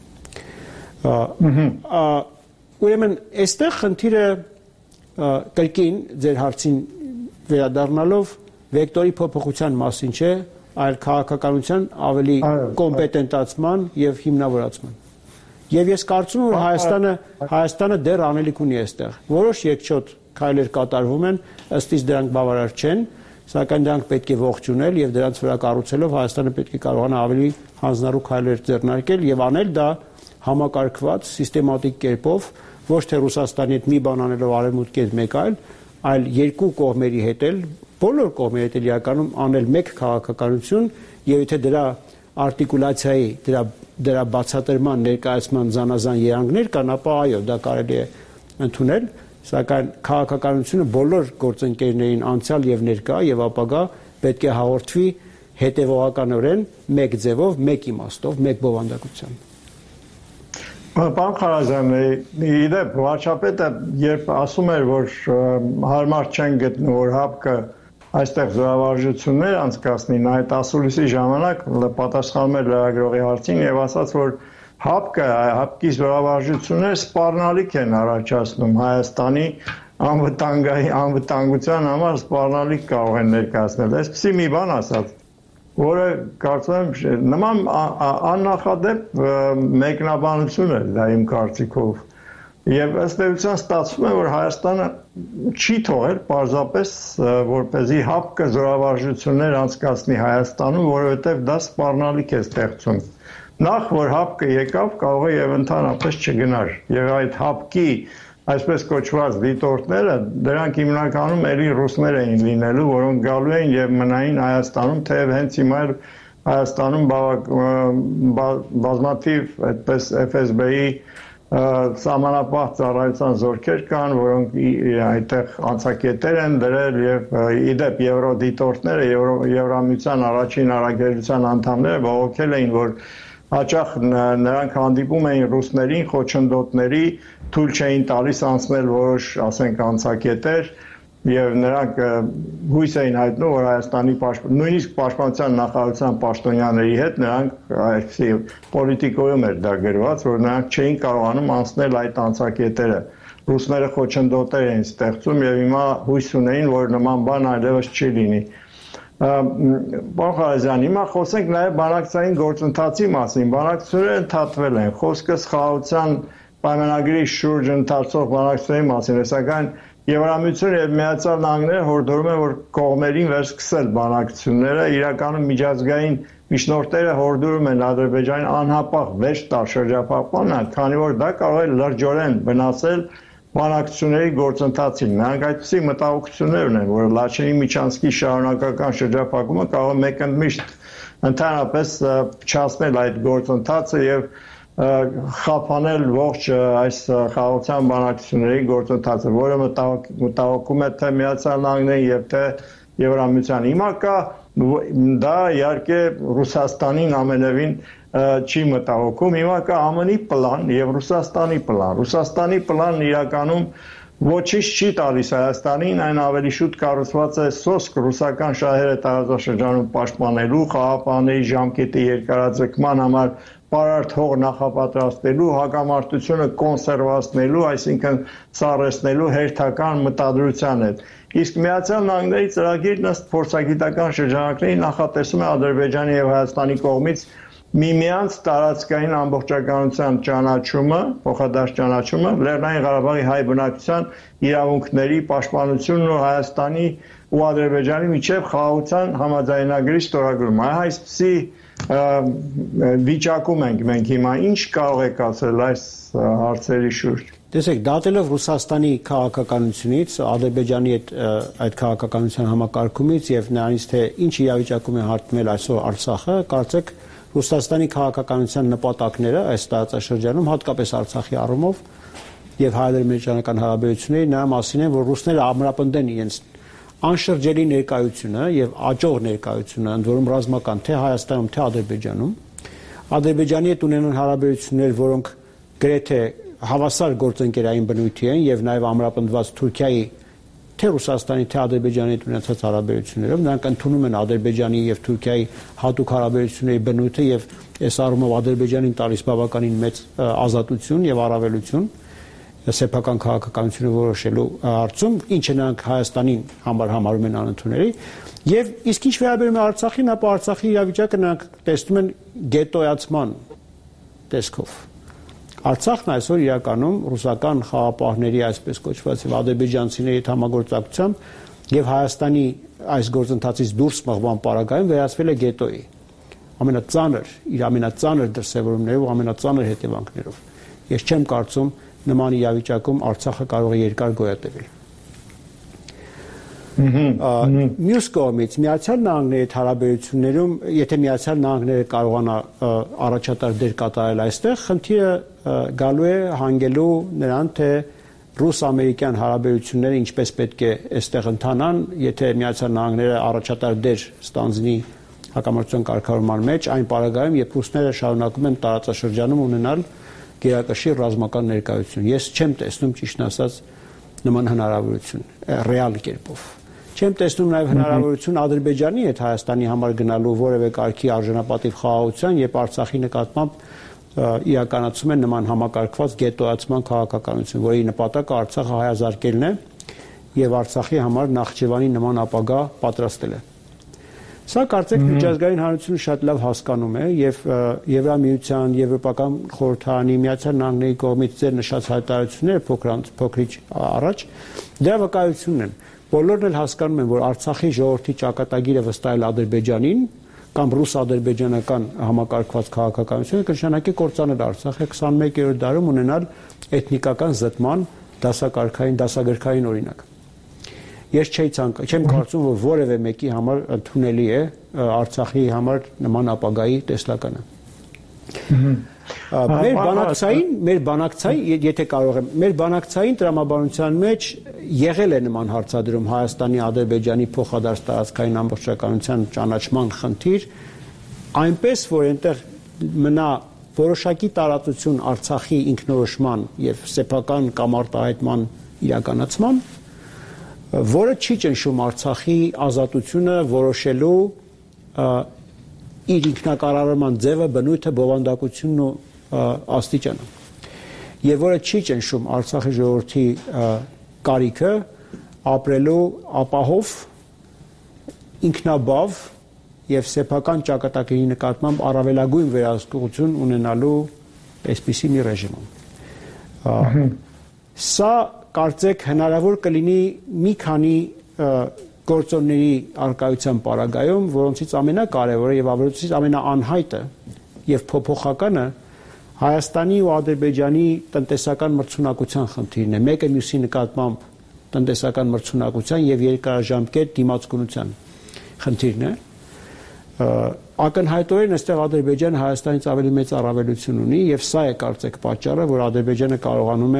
Ուրեմն այստեղ խնդիրը կրկին ձեր հարցին վերադառնալով վեկտորի փոփոխության մասին չէ, այլ քաղաքականության ավելի կոմպետենտացման եւ հիմնավորացման։ Եվ ես կարծում եմ, որ Հայաստանը Հայաստանը դեռ անելիք ունի այստեղ։ Որոշ երկչոտ քայլեր կատարվում են, ըստ իս դրանք բավարար չեն, սակայն դրանք պետք է ողջունել եւ դրանց վրա կառուցելով Հայաստանը պետք է կարողանա ավելի հանձնառու քայլեր ձեռնարկել եւ անել դա համակարգված, սիստեմատիկ կերպով, ոչ թե Ռուսաստանի հետ մի բան անելով արևմուտքի հետ մեկ այլ, այլ երկու կողմերի հետ էլ, բոլոր կողմերի հետ էլ իրականում անել մեկ քաղաքականություն եւ եթե դրա արտիկուլյացիայի, դրա դրա բացատրման, ներկայացման զանազան երանգներ կան, ապա այո, դա կարելի է ընդունել, սակայն քաղաքականությունը բոլոր գործընկերներին անցյալ եւ ներկա եւ ապագա պետք է հաղորդվի հետեւողականորեն մեկ ձևով, մեկ իմաստով, մեկ բովանդակությամբ։ Պարոն Ղարազյան, իդեպ վարչապետը երբ ասում էր, որ հարմար չեն գտնում, որ ՀԱՊԿ-ը այստեղ զորավարժություններ անցկացնի, նա այդ ասուլիսի ժամանակ պատասխանում էր լրագրողի հարցին եւ ասաց, որ ՀԱՊԿ-ը, ՀԱՊԿ-ի զորավարժությունները սպառնալիք են առաջացնում Հայաստանի անվտանգության համար, սպառնալիք կարող են ներկայացնել։ Այսպիսի մի բան ասաց, որը կարծում եմ նման աննախադեպ մեկնաբանություն է դա իմ կարծիքով։ Եվ ըստ էության ստացվում է, որ Հայաստանը չի թողել պարզապես որպեսզի ՀԱՊԿ-ը զորավարժություններ անցկացնի Հայաստանում, որովհետև դա սպառնալիք է ստեղծում։ Նախ որ ՀԱՊԿ-ը եկավ, կարող է եւ ընդհանրապես չգնար։ Եվ այդ ՀԱՊԿ-ի այսպես կոչված դիտորդները, դրանք հիմնականում էլի ռուսներ էին լինելու, որոնք գալու էին եւ մնային Հայաստանում, թեև հենց հիմա Հայաստանում բազմաթիվ այդպես Էֆ Էս Բի-ի սահմանապահ ծառայության զորքեր կան, որոնք այդտեղ անցակետեր են դրել եւ իդեպ եվրոդիտորդները, Եվրամիության առաջին արագելության անդամները բողոքել էին, որ հաճախ նրանք հանդիպում էին ռուսներին, խոչընդոտների, թույլ չէին տալիս անցնել որոշ, ասենք, անցակետեր եւ նրանք հույս էին հայտնում, որ Հայաստանի նույնիսկ պաշտպանության նախարարության պաշտոնյաների հետ նրանք այսի պոլիտիկոյում էր դա գրված, որ նրանք չէին կարողանում անցնել այդ անցակետերը։ Ռուսները խոչընդոտեր էին ստեղծում եւ հիմա հույս ունեին, որ նման բան այլևս չի լինի։ Պարոն Ղարազյան, հիմա խոսենք նաև բանակցային գործընթացի մասին։ Բանակցությունները ընդհատվել են, խոսքը սխալության պայմանագրի շուրջ ընթացող բանակցությունների մասին է, սակայն Եվրամիությունը եւ Միացյալ Նահանգները հորդորում են, որ կողմերին վերսկսել բանակցությունները, իրականում միջազգային միջնորդները հորդորում են Ադրբեջանին անհապաղ վերջ տալ շրջափակմանը, քանի որ դա կարող է լրջորեն վնասել բանակցությունների գործընթացին։ Նրանք այդպիսի մտահոգություններ ունեն, որ Լաչինի Միչանսկի շարունակական շրջափակումը կարող է մեկընդմիշտ ընդհանրապես փչացնել այդ գործընթացը եւ խափանել ողջ այս խաղաղության բանակցությունների գործընթացը, որը մտահոգում է թե Միացյալ Նահանգներին եւ թե Եվրամիության։ Հիմա կա դա իհարկե Ռուսաստանին ամենևին չի մտահոգում։ Հիմա կա ԱՄՆ-ի պլան եւ Ռուսաստանի պլան։ Ռուսաստանի պլանն իրականում ոչինչ չի տալիս Հայաստանին, այն ավելի շուտ կառուցված է սոսկ ռուսական շահերը տարածաշրջանում պաշտպանելու, խաղապահների ժամկետի երկարաձգման համար պարարտ հող նախապատրաստելու, հակամարտությունը կոնսերվացնելու, այսինքն սառեցնելու հերթական մտադրության հետ։ Իսկ Միացյալ Նահանգների ծրագիրն ըստ փորձագիտական շրջանակների նախատեսում է Ադրբեջանի եւ Հայաստանի կողմից միմյանց տարածքային ամբողջականության ճանաչումը, փոխադարձ ճանաչումը, Լեռնային Ղարաբաղի հայ բնակչության իրավունքների պաշտպանությունն ու Հայաստանի ու Ադրբեջանի միջև խաղաղության համաձայնագրի ստորագրումը։ Այսպիսի վիճակում ենք մենք հիմա, ինչ կարող եք ասել այս հարցերի շուրջ։ Տեսեք, դատելով Ռուսաստանի քաղաքականությունից, Ադրբեջանի այդ այդ քաղաքականության համակարգումից եւ նրանից թե ինչ իրավիճակում է հարթվել այսօր Արցախը, կարծեք Ռուսաստանի քաղաքականության նպատակները այս տարածաշրջանում, հատկապես Արցախի առումով եւ հայ-ադրբեջանական հարաբերությունների նրա մասին են, որ ռուսները ամրապնդեն իրենց անշրջելի ներկայությունը եւ աճող ներկայությունը, ընդ որում ռազմական թե Հայաստանում, թե Ադրբեջանում, Ադրբեջանի հետ ունենան հարաբերություններ, որոնք գրեթե հավասար գործընկերային բնույթի են եւ նաեւ ամրապնդված Թուրքիայի թե Ռուսաստանի, թե Ադրբեջանի հետ ունեցած հարաբերություններով, նրանք ընդունում են Ադրբեջանի եւ Թուրքիայի հատուկ հարաբերությունների բնույթը եւ այս առումով Ադրբեջանին տալիս բավականին մեծ ազատություն եւ առավելություն սեփական քաղաքականությունը որոշելու հարցում, ինչը նրանք Հայաստանին համար համարում են անընդունելի, եւ իսկ ինչ վերաբերում է Արցախին, ապա Արցախի իրավիճակը նրանք տեսնում են գետոյացման տեսքով։ Արցախն այսօր իրականում ռուսական խաղապահների այսպես կոչված եւ ադրբեջանցիների հետ համագործակցությամբ եւ Հայաստանի այս գործընթացից դուրս մղման պարագայում վերածվել է գետոյի ամենածանր իր ամենածանր դրսևորումներով ու ամենածանր հետևանքներով։ Ես չեմ կարծում նման իրավիճակում Արցախը կարող է երկար գոյատևել։ Մյուս կողմից Միացյալ Նահանգների հետ հարաբերություններում, եթե Միացյալ Նահանգները կարողանա առաջատար դեր կատարել այստեղ, խնդիրը գալու է հանգելու նրան, թե ռուս-ամերիկյան հարաբերությունները ինչպես պետք է այստեղ ընթանան, եթե Միացյալ Նահանգները առաջատար դեր ստանձնի հակամարտության կարգավորման մեջ, այն պարագայում, երբ ռուսները շարունակում են տարածաշրջանում ունենալ գերակշիռ ռազմական ներկայություն։ Ես չեմ տեսնում, ճիշտն ասած, նման հնարավորություն ռեալ կերպով։ Չեմ տեսնում նաև հնարավորություն Ադրբեջանի հետ Հայաստանի համար գնալու որևէ կարգի արժանապատիվ խաղաղության, երբ Արցախի նկատմամբ իրականացում են նման համակարգված գետոյացման քաղաքականություն, որի նպատակը Արցախը հայազարկելն է եւ Արցախի համար Նախճեվանի նման ապագա պատրաստելը։ Սա կարծեք միջազգային հանրությունը շատ լավ հասկանում է եւ Եվրամիության, Եվրոպական խորհրդարանի, Միացյալ Նահանգների կողմից ձեր նշած հայտարարությունները փոքրինչ առաջ դրա վկայությունն են։ Բոլորն էլ հասկանում են, որ Արցախի ժողովրդի ճակատագիրը վստահել Ադրբեջանին կամ ռուս-ադրբեջանական համակարգված քաղաքականությունը կնշանակի կործանել Արցախը քսանմեկերորդ դարում ունենալ էթնիկական զտման դասակարգային դասագրքային օրինակ։ Ես չէի ցանկ, չեմ կարծում, որ որևէ մեկի համար ընդունելի է Արցախի համար նման ապագայի տեսլականը։ Մեր բանակցային, մեր բանակցային, եթե կարող եմ, մեր բանակցային տրամաբանության մեջ եղել է նման հարցադրում Հայաստանի, Ադրբեջանի փոխադարձ տարածքային ամբողջականության ճանաչման խնդիր, այնպես որ այնտեղ մնա որոշակի տարածություն Արցախի ինքնորոշման եւ սեփական կամ արտահայտման իրականացման, որը չի ճնշում Արցախի ազատությունը որոշելու իր ինքնակառավարման ձևը, բնույթը, բովանդակությունն ու աստիճանը, եւ որը չի ճնշում Արցախի ժողովրդի կարիքը ապրելու ապահով, ինքնաբավ եւ սեփական ճակատագրի նկատմամբ առավելագույն վերահսկողություն ունենալու այսպիսի մի ռեժիմում։ Սա կարծեք հնարավոր կլինի մի քանի գործոնների արկայության պարագայում, որոնցից ամենակարևորը եւ ավելացից ամենաանհայտը եւ փոփոխականը Հայաստանի ու Ադրբեջանի տնտեսական մրցունակության խնդիրն է։ Մեկը մյուսի նկատմամբ տնտեսական մրցունակության եւ երկարաժամկետ դիմացկունության խնդիրն է։ Ակնհայտորեն այստեղ Ադրբեջանը Հայաստանից ավելի մեծ առավելություն ունի եւ սա է կարծեք պատճառը, որ Ադրբեջանը կարողանում է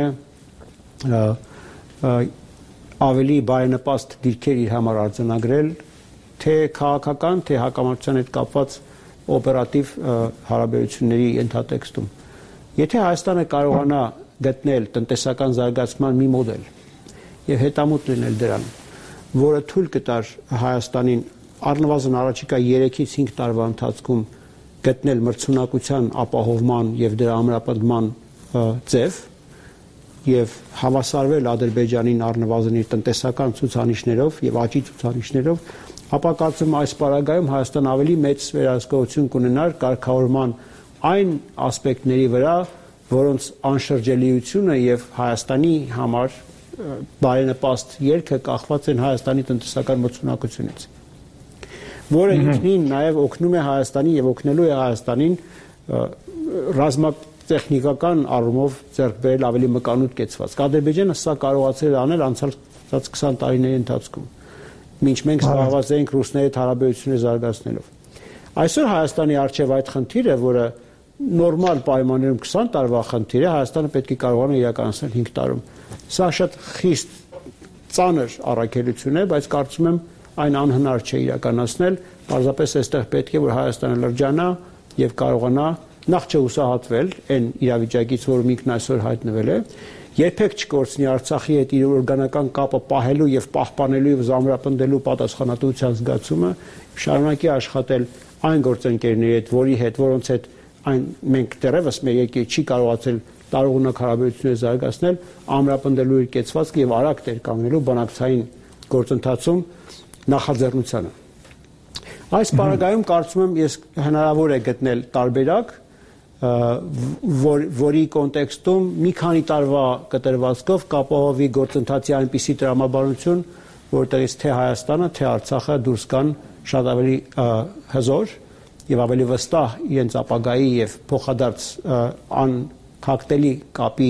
ավելի բարենպաստ դիրքեր իր համար արձանագրել թե քաղաքական, թե հակամարտության հետ կապված օպերատիվ հարաբերությունների ենթատեքստում։ Եթե Հայաստանը կարողանա գտնել տնտեսական զարգացման մի մոդել եւ հետամուտ լինել դրան, որը թույլ կտար Հայաստանին առնվազն առաջիկա երեքից հինգ տարվա ընթացքում գտնել մրցունակության ապահովման եւ դրա ամրապնդման ձև եւ հավասարվել Ադրբեջանին առնվազն իր տնտեսական ցուցանիշներով եւ աճի ցուցանիշներով, ապա կարծում եմ այս պարագայում Հայաստան ավելի մեծ վերահսկողություն կունենար կարգավորման այն ասպեկտների վրա, որոնց անշրջելիությունը եւ Հայաստանի համար բարենպաստ ելքը կախված են Հայաստանի տնտեսական մրցունակությունից, որը ինքնին նաեւ օգնում է Հայաստանի եւ օգնելու է Հայաստանին ռազմատեխնիկական առումով ձեռք բերել ավելի մկանուտ կեցվածք։ Ադրբեջանը սա կարողացել է անել անցած քսան տարիների ընթացքում, մինչ մենք զբաղված էինք ռուսների հետ հարաբերությունները զարգացնելով։ Այսօր Հայաստանի արժեվ այդ խնդիրը, որը նորմալ պայմաններում քսան տարվա խնդիր է, Հայաստանը պետք է կարողանա իրականացնել հինգ տարում։ Սա շատ խիստ ծանր առաքելություն է, բայց կարծում եմ այն անհնար չէ իրականացնել, պարզապես այստեղ պետք է որ Հայաստանը լրջանա եւ կարողանա նախ չհուսահատվել այն իրավիճակից, որում ինքն այսօր հայտնվել է, երբեք չկորցնի Արցախի հետ իր օրգանական կապը պահելու եւ պահպանելու եւ զամրապնդելու պատասխանատվության զգացումը, շարունակի աշխատել այն գործընկերների հետ, որի հետ, որոնց հետ այն մենք դեռևս մեր երկիրը չի կարողացել տարողունակ հարաբերություններ զարգացնել, ամրապնդելու իր կեցվածքը եւ արագ տեր կանգնելու բանակցային գործընթացում նախաձեռնությանը։ Այս պարագայում կարծում եմ ես հնարավոր է գտնել տարբերակ, որ, որի կոնտեքստում մի քանի տարվա կտրվածքով կապահովի գործընթացի այնպիսի տրամաբանություն, որտեղից թե Հայաստանը, թե Արցախը դուրս գան շատ ավելի հզոր եւ ավելի վստահ իրենց ապագայի եւ փոխադարձ անքակտելի կապի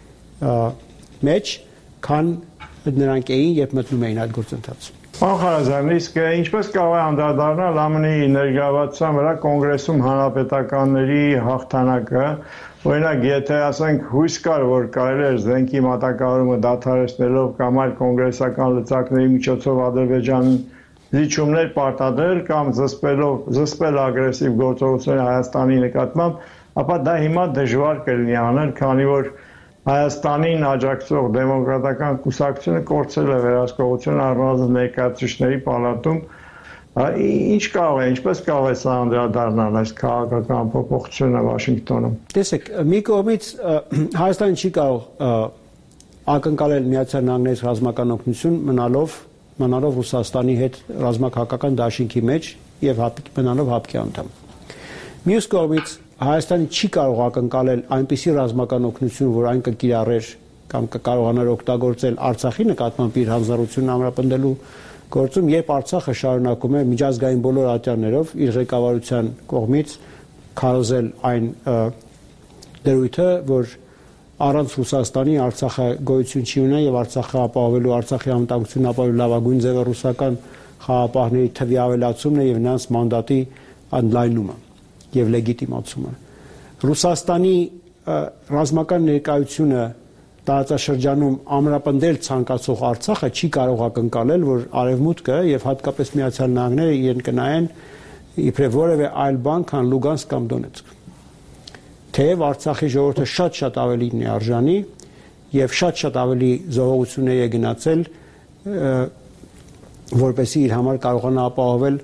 մեջ, քան նրանք էին, երբ մտնում էին այդ գործընթացում։ Պարոն Ղարազյան, իսկ ինչպես կարող է անդրադառնալ ԱՄՆ-ի ներգրավվածության վրա կոնգրեսում հանրապետականների հաղթանակը, օրինակ, եթե ասենք հույս կար, որ կարելի է զենքի մատակարարումը դադարեցնելով կամ այլ կոնգրեսական լծակների միջոցով Ադրբեջանին զիջումներ պարտադրել կամ զսպելով զսպել ագրեսիվ գործողություններ Հայաստանի նկատմամբ, ապա դա հիմա դժվար կլինի անել, քանի որ Հայաստանին աջակցող դեմոկրատական կուսակցությունը կորցրել է վերահսկողությունը առնվազն ներկայացուցիչների պալատում։ Ինչ կարող է, ինչպես կարող է սա անդրադառնալ այս քաղաքական փոփոխությունը Վաշինգտոնում։ Տեսեք, մի կողմից Հայաստանը չի կարող ակնկալել Միացյալ Նահանգների ռազմական օգնություն մնալով մնալով Ռուսաստանի հետ ռազմաքաղաքական դաշինքի մեջ եւ մնալով հապկի անդամ։ Մյուս կողմից Հայաստանը չի կարող ակնկալել այնպիսի ռազմական օգնություն, որ այն կկիրառեր կամ կկարողանար օգտագործել Արցախի նկատմամբ իր հանձնառությունն ամրապնդելու գործում, երբ Արցախը շարունակում է միջազգային բոլոր ատյաններով իր ղեկավարության կողմից քարոզել այն դրույթը, որ առանց Ռուսաստանի Արցախը գոյություն չի ունենա եւ Արցախը ապահովելու Արցախի անվտանգությունն ապահովելու լավագույն ձևը ռուսական խաղապահների թվի ավելացումն է եւ նրանց մանդատի ընդլայնումը եւ լեգիտիմացումը։ Ռուսաստանի ռազմական ներկայությունը տարածաշրջանում ամրապնդել ցանկացող Արցախը չի կարող ակնկալել, որ Արևմուտքը եւ հատկապես Միացյալ Նահանգները իրեն կնայեն իբրև որևէ այլ բան, քան Լուգանսկ կամ Դոնեցկ։ Թեև Արցախի ժողովուրդը շատ-շատ ավելի ներարժանի եւ շատ-շատ ավելի զոհողություններ է գնացել, որպեսզի իր համար կարողանա ապահովել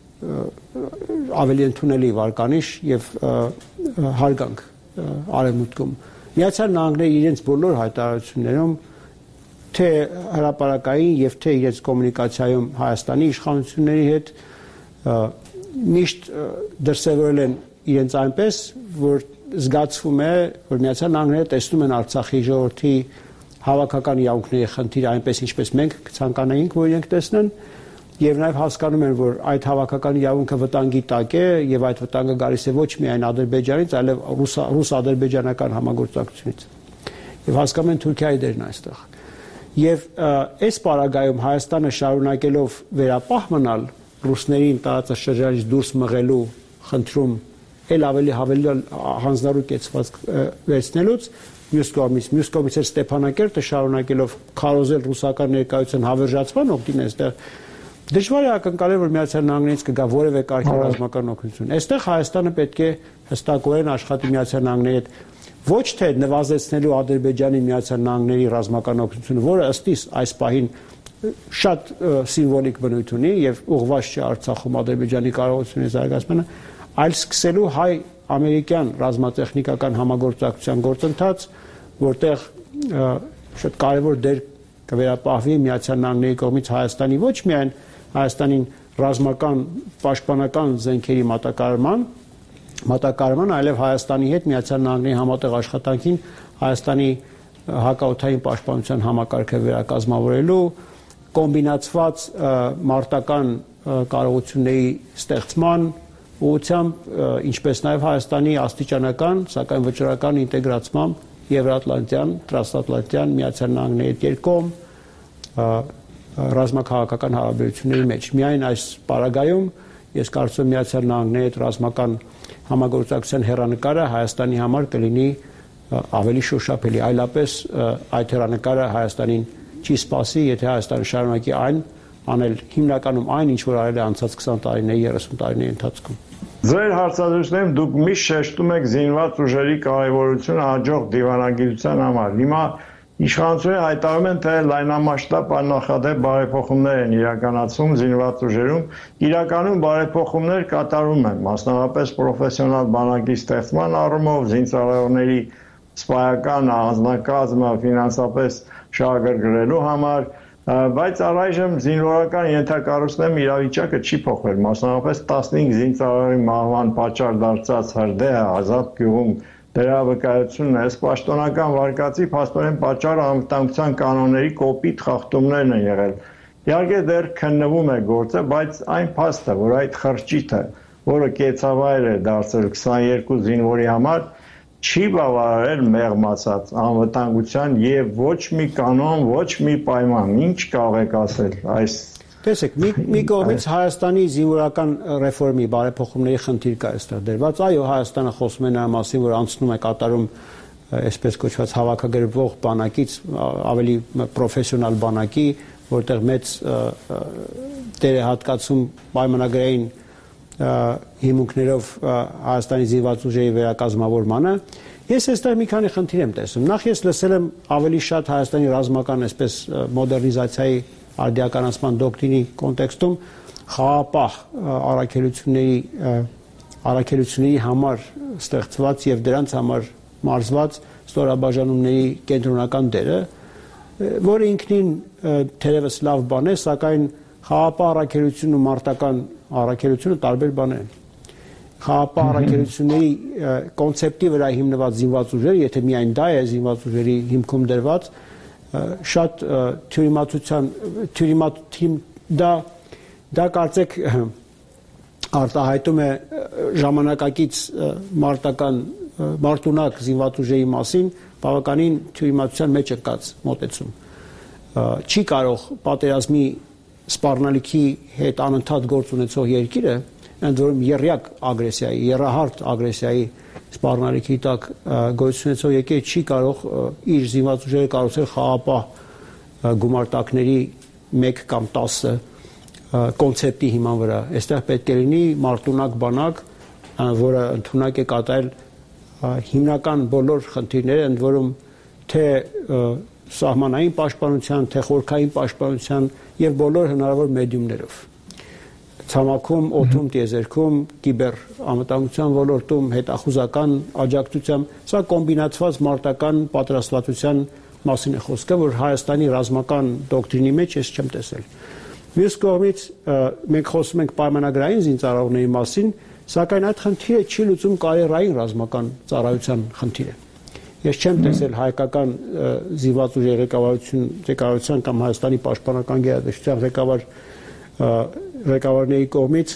ավելի ընդունելի վարկանիշ եւ հարգանք Արևմուտքում։ Միացյալ Նահանգները իրենց բոլոր հայտարարություններում թե հրապարակային եւ թե իրենց կոմունիկացիայում Հայաստանի իշխանությունների հետ միշտ դրսևորել են իրենց այնպես, որ զգացվում է, որ Միացյալ Նահանգները տեսնում են Արցախի ժողովրդի հավաքական իրավունքների խնդիրը այնպես, ինչպես մենք ցանկանայինք, որ իրենք տեսնեն, եւ նաեւ հասկանում են, որ այդ հավաքական իրավունքը վտանգի տակ է եւ այդ վտանգը գալիս է ոչ միայն Ադրբեջանից, այլև ռուս-ադրբեջանական համագործակցությունից։ Եվ հասկանում են Թուրքիայի դերն այստեղ։ Եվ այս պարագայում Հայաստանը շարունակելով վերապահ մնալ ռուսներին տարածաշրջանից դուրս մղելու խնդրում էլ ավելի հավելյալ հանձնառու կեցված վերցնելուց, մյուս կողմից մյուս կողմից Ստեփանակերտը շարունակելով քարոզել ռուսական ներկայության հավերժացման օգտին այստեղ Դժվար է ակնկալել, որ Միացյալ Նահանգներից կգա որևէ կարգի ռազմական օգնություն։ Այստեղ Հայաստանը պետք է հստակորեն աշխատի Միացյալ Նահանգների հետ ոչ թե նվազեցնելու Ադրբեջանի Միացյալ Նահանգների ռազմական օգնությունը, որը ըստ իս այս պահին շատ սիմվոլիկ բնույթ ունի եւ ուղղված չէ Արցախում Ադրբեջանի կարողությունների զարգացմանը, այլ սկսելու հայ-ամերիկյան ռազմատեխնիկական համագործակցության գործընթաց, որտեղ շատ կարևոր դեր կվերապահվի Միացյալ Նահանգների կողմից Հայաստանի ոչ միայն Հայաստանին ռազմական պաշտպանական զենքերի մատակարարման, մատակարարման, այլև Հայաստանի հետ Միացյալ Նահանգների համատեղ աշխատանքին Հայաստանի հակաօդային պաշտպանության համակարգը վերակազմավորելու, կոմբինացված մարտական կարողությունների ստեղծման ուղղությամբ, ինչպես նաև Հայաստանի աստիճանական, սակայն վճռական ինտեգրացման Եվրատլանտյան, Տրանսատլանտյան Միացյալ Նահանգների հետ երկկողմ ռազմաքաղաքական հարաբերությունների մեջ։ Միայն այս պարագայում ես կարծում եմ Միացյալ Նահանգների հետ ռազմական համագործակցության հեռանկարը Հայաստանի համար կլինի ավելի շոշափելի, այլապես այդ հեռանկարը Հայաստանին չի սպասի, եթե Հայաստանը շարունակի այն անել հիմնականում այն, ինչ որ արել է անցած քսան տարիների, երեսուն տարիների ընթացքում։ Ձեր հարցազրույցներում դուք միշտ շեշտում եք զինված ուժերի կարևորությունը հաջող դիվանագիտության համար։ Հիմա իշխանությունները հայտարարում են, թե լայնամասշտաբ աննախադեպ բարեփոխումներ են իրականացում զինված ուժերում, իրականում բարեփոխումներ կատարում են, մասնավորապես պրոֆեսիոնալ բանակի ստեղծման առումով, զինծառայողների սպայական անձնակազմը ֆինանսապես շահագրգռելու համար, բայց առայժմ զինվորական ենթակառուցների իրավիճակը չի փոխվել, մասնավորապես տասնհինգ զինծառայողի մահվան պատճառ դարձած հրդեհը Ազատ գյուղում դրա վկայությունն է, պաշտոնական վարկածի փաստորեն պատճառը անվտանգության կանոնների կոպիտ խախտումներն են եղել։ Իհարկե դեռ քննվում է գործը, բայց այն փաստը, որ այդ խրճիթը, որը կեցավայր է դարձել քսաներկու զինվորի համար, չի բավարարել մեղմացած անվտանգության եւ ոչ մի կանոն, ոչ մի պայման։ Ինչ կարող եք ասել այս Տեսեք, մի, մի կողմից Հայաստանի զինվորական ռեֆորմի բարեփոխումների խնդիր կա այստեղ դրված։ Այո, Հայաստանը խոսում է նրա մասին, որ անցնում է կատարում այսպես կոչված հավաքագրվող բանակից ավելի պրոֆեսիոնալ բանակի, որտեղ մեծ դեր է հատկացում պայմանագրային հիմունքներով Հայաստանի զինված ուժերի վերակազմավորմանը։ Ես այստեղ մի քանի խնդիր եմ տեսնում։ Նախ ես լսել եմ ավելի շատ Հայաստանի ռազմական այսպես մոդեռնիզացիայի արդիականացման դոկտրինի կոնտեքստում խաղապահ առաքելությունների առաքելությունների համար ստեղծված եւ դրանց համար մարզված ստորաբաժանումների կենտրոնական դերը, որը ինքնին թերևս լավ բան է, սակայն խաղապահ առաքելությունն ու մարտական առաքելությունը տարբեր բաներ են։ Խաղապահ առաքելությունների կոնցեպտի վրա հիմնված զինված ուժերը, եթե միայն դա է զինված ուժերի հիմքում դրված, շատ թյուրիմացության թյուրիմացում դա դա կարծեք արտահայտում է ժամանակակից մարտական մարտունակ զինված ուժերի մասին բավականին թյուրիմացության մեջ ընկած մոտեցում չի կարող պատերազմի սպառնալիքի հետ անընդհատ գործ ունեցող երկիրը ընդ որում եռյակ ագրեսիայի եռահարտ ագրեսիայի սպառնալիքի տակ գոյություն ունեցող երկիրը չի կարող իր զինված ուժերը կառուցել խաղապահ գումարտակների մեկ կամ տասը կոնցեպտի հիման վրա։ Այստեղ պետք է լինի մարտունակ բանակ, որը ընդունակ է կատարել հիմնական բոլոր խնդիրները, ընդ որում թե սահմանային պաշտպանության, թե խորքային պաշտպանության եւ բոլոր հնարավոր մեդիումներով։ Ցամաքում, օդում, տիեզերքում, կիբեր անվտանգության ոլորտում, հետախուզական աջակցությամբ, սա կոմբինացված մարտական պատրաստվածության մասին է խոսքը, որ Հայաստանի ռազմական դոկտրինի մեջ ես չեմ տեսել։ Մյուս կողմից մենք խոսում ենք պայմանագրային զինծառայողների մասին, սակայն այդ խնդիրը չի լուծում կարիերային ռազմական ծառայության խնդիրը։ Ես չեմ տեսել հայկական զինված ուժերի ղեկավարություն, ղեկավարության կամ Հայաստանի պաշտպանական գերատեսչության ղեկավար ղեկավարների կողմից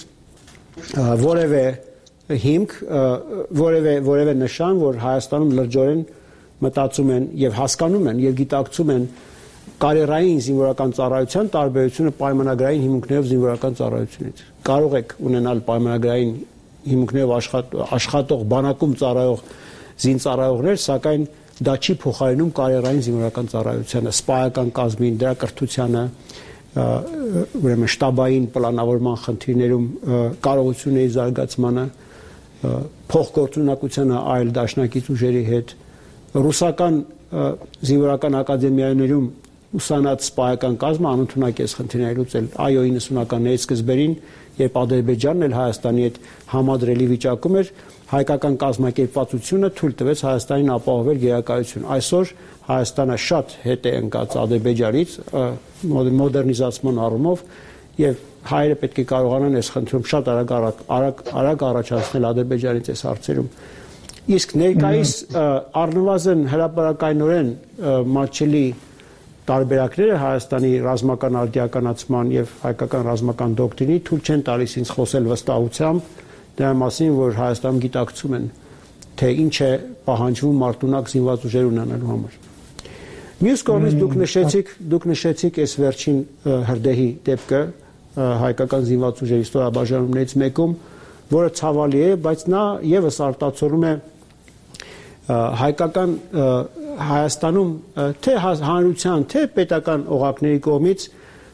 որևէ հիմք, որևէ որևէ նշան, որ Հայաստանում լրջորեն մտածում են եւ հասկանում են եւ գիտակցում են կարիերային զինվորական ծառայության տարբերությունը պայմանագրային հիմունքներով զինվորական ծառայությունից։ Կարող եք ունենալ պայմանագրային հիմունքներով աշխատ, աշխատող բանակում ծառայող զինծառայողներ, սակայն դա չի փոխարինում կարիերային զինվորական ծառայությանը, սպայական կազմին, դրա կրթությանը ուրեմն շտաբային պլանավորման խնդիրներում կարողությունների զարգացմանը, փոխգործունակությանը այլ դաշնակից ուժերի հետ, ռուսական զինվորական ակադեմիաներում ուսանած սպայական կազմը անընդունակ է խնդիրներ լուծել։ Այո, իննսունականներից սկզբերին, երբ Ադրբեջանն էլ Հայաստանի հետ համադրելի վիճակում էր, հայկական կազմակերպվածությունը թույլ տվեց Հայաստանին ապահովել գերակայություն։ Այսօր Հայաստանը շատ հետ է ընկած Ադրբեջանից մոդեռնիզացման առումով եւ հայերը պետք է կարողանան այս խնդրում շատ արագ արագ արագ առաջացնել Ադրբեջանից այս հարցերում։ Իսկ ներկայիս առնվազն հրապարակայնորեն մատչելի տարբերակները Հայաստանի ռազմական արդիականացման եւ հայկական ռազմական դոկտրինի թույլ չեն տալիս ինձ խոսել վստահությամբ դրա մասին, որ Հայաստանում գիտակցում են, թե ինչ է պահանջվում մարտունակ զինված ուժեր ունենալու համար։ Մյուս կողմից դուք նշեցիք, դուք նշեցիք այս վերջին հրդեհի դեպքը հայկական զինված ուժերի ստորաբաժանումներից մեկում, որը ցավալի է, բայց նա եւս արտացոլում է հայկական Հայաստանում թե հանրության, թե պետական օղակների կողմից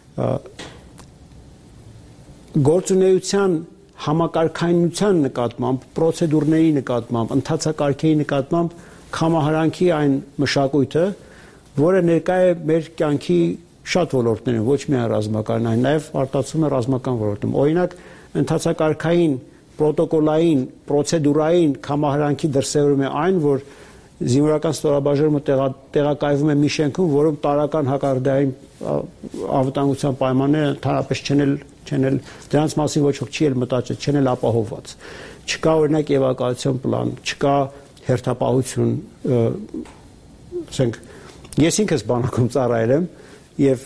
գործունեության համակարգայնության նկատմամբ, պրոցեդուրների նկատմամբ, ընթացակարգերի նկատմամբ կամահարանքի այն մշակույթը, որը ներկա է մեր կյանքի շատ ոլորտներում, ոչ միայն ռազմական, այն նաև արտացում է ռազմական ոլորտում։ Օրինակ, ընթացակարգային, պրոտոկոլային, պրոցեդուրային կամահարանքի դրսևորում է այն, որ զինվորական ստորաբաժանումը տեղակայվում է մի շենքում, որում տարական հակարդային անվտանգության պայմանները ընդհանրապես չեն էլ չեն էլ դրանց մասին ոչ ոք չի էլ մտածել, չեն էլ ապահովված։ Չկա օրինակ էվակուացիոն պլան, չկա հերթապահություն, ասենք ես ինքս բանակում ծառայել եմ եւ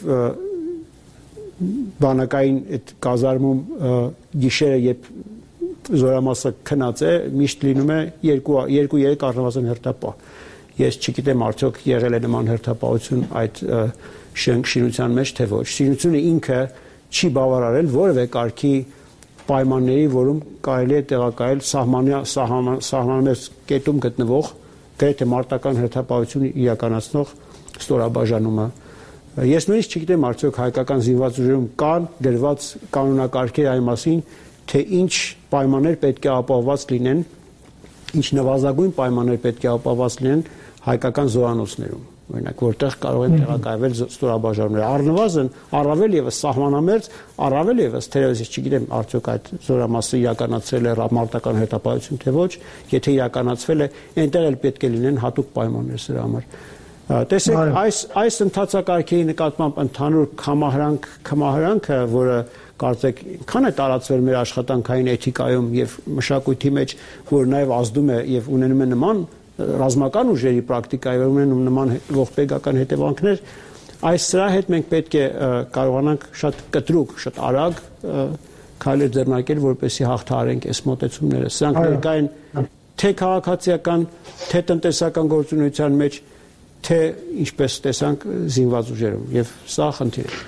բանակային այդ կազարմում գիշերը երբ զորամասը քնած է, միշտ լինում է երկու երեք առնվազն հերթապահ։ Ես չգիտեմ արդյոք եղել է նման հերթապահություն այդ շինության մեջ, թե ոչ։ Շինությունը ինքը չի բավարարել որևէ կարգի պայմանների, որում կարելի է տեղակայել սահմանամերձ կետում գտնվող գրեթե մարտական հերթապահություն իրականացնող ստորաբաժանումը։ Ես նույնիսկ չգիտեմ արդյոք հայկական զինված ուժերում կան գրված կանոնակարգեր այն մասին, թե ինչ պայմաններ պետք է ապահովված լինեն, ինչ նվազագույն պայմաններ պետք է ապահովված լինեն հայկական զորանոցներում, օրինակ, որտեղ կարող են տեղակայվել ստորաբաժանումները։ Առնվազն առավել եւս սահմանամերձ, առավել եւս թերևս ես չգիտեմ արդյոք այդ զորամասը իրականացրել է մարտական հետապահություն թե ոչ, եթե իրականացվել է, այնտեղ էլ պետք է լինեն հատուկ պայմաններ սրա համար։ Տեսեք, այս այս ընթացակարգերի նկատմամբ ընդհանուր կամահարանք, կամահարանքը, որը կարծեք քան է տարածվել մեր աշխատանքային էթիկայում եւ մշակույթի մեջ, որ նաեւ ազդում է եւ ունենում է նման ռազմական ուժերի պրակտիկայում ունենում նման ողբերգական հետևանքներ, այս սրա հետ մենք պետք է կարողանանք շատ կտրուկ, շատ արագ քայլեր ձեռնարկել, որպեսզի հաղթահարենք այս մոտեցումները։ Սրանք ներկա են թե քաղաքացիական, թե տնտեսական գործունեության մեջ, թե ինչպես տեսանք զինված ուժերում եւ սա խնդիր է։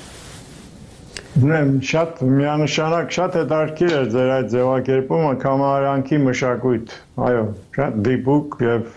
Ուրեմն շատ միանշանակ շատ հետաքրքիր է ձեր այդ ձևակերպումը կամահարանքի մշակույթ, այո, շատ դիպուկ եւ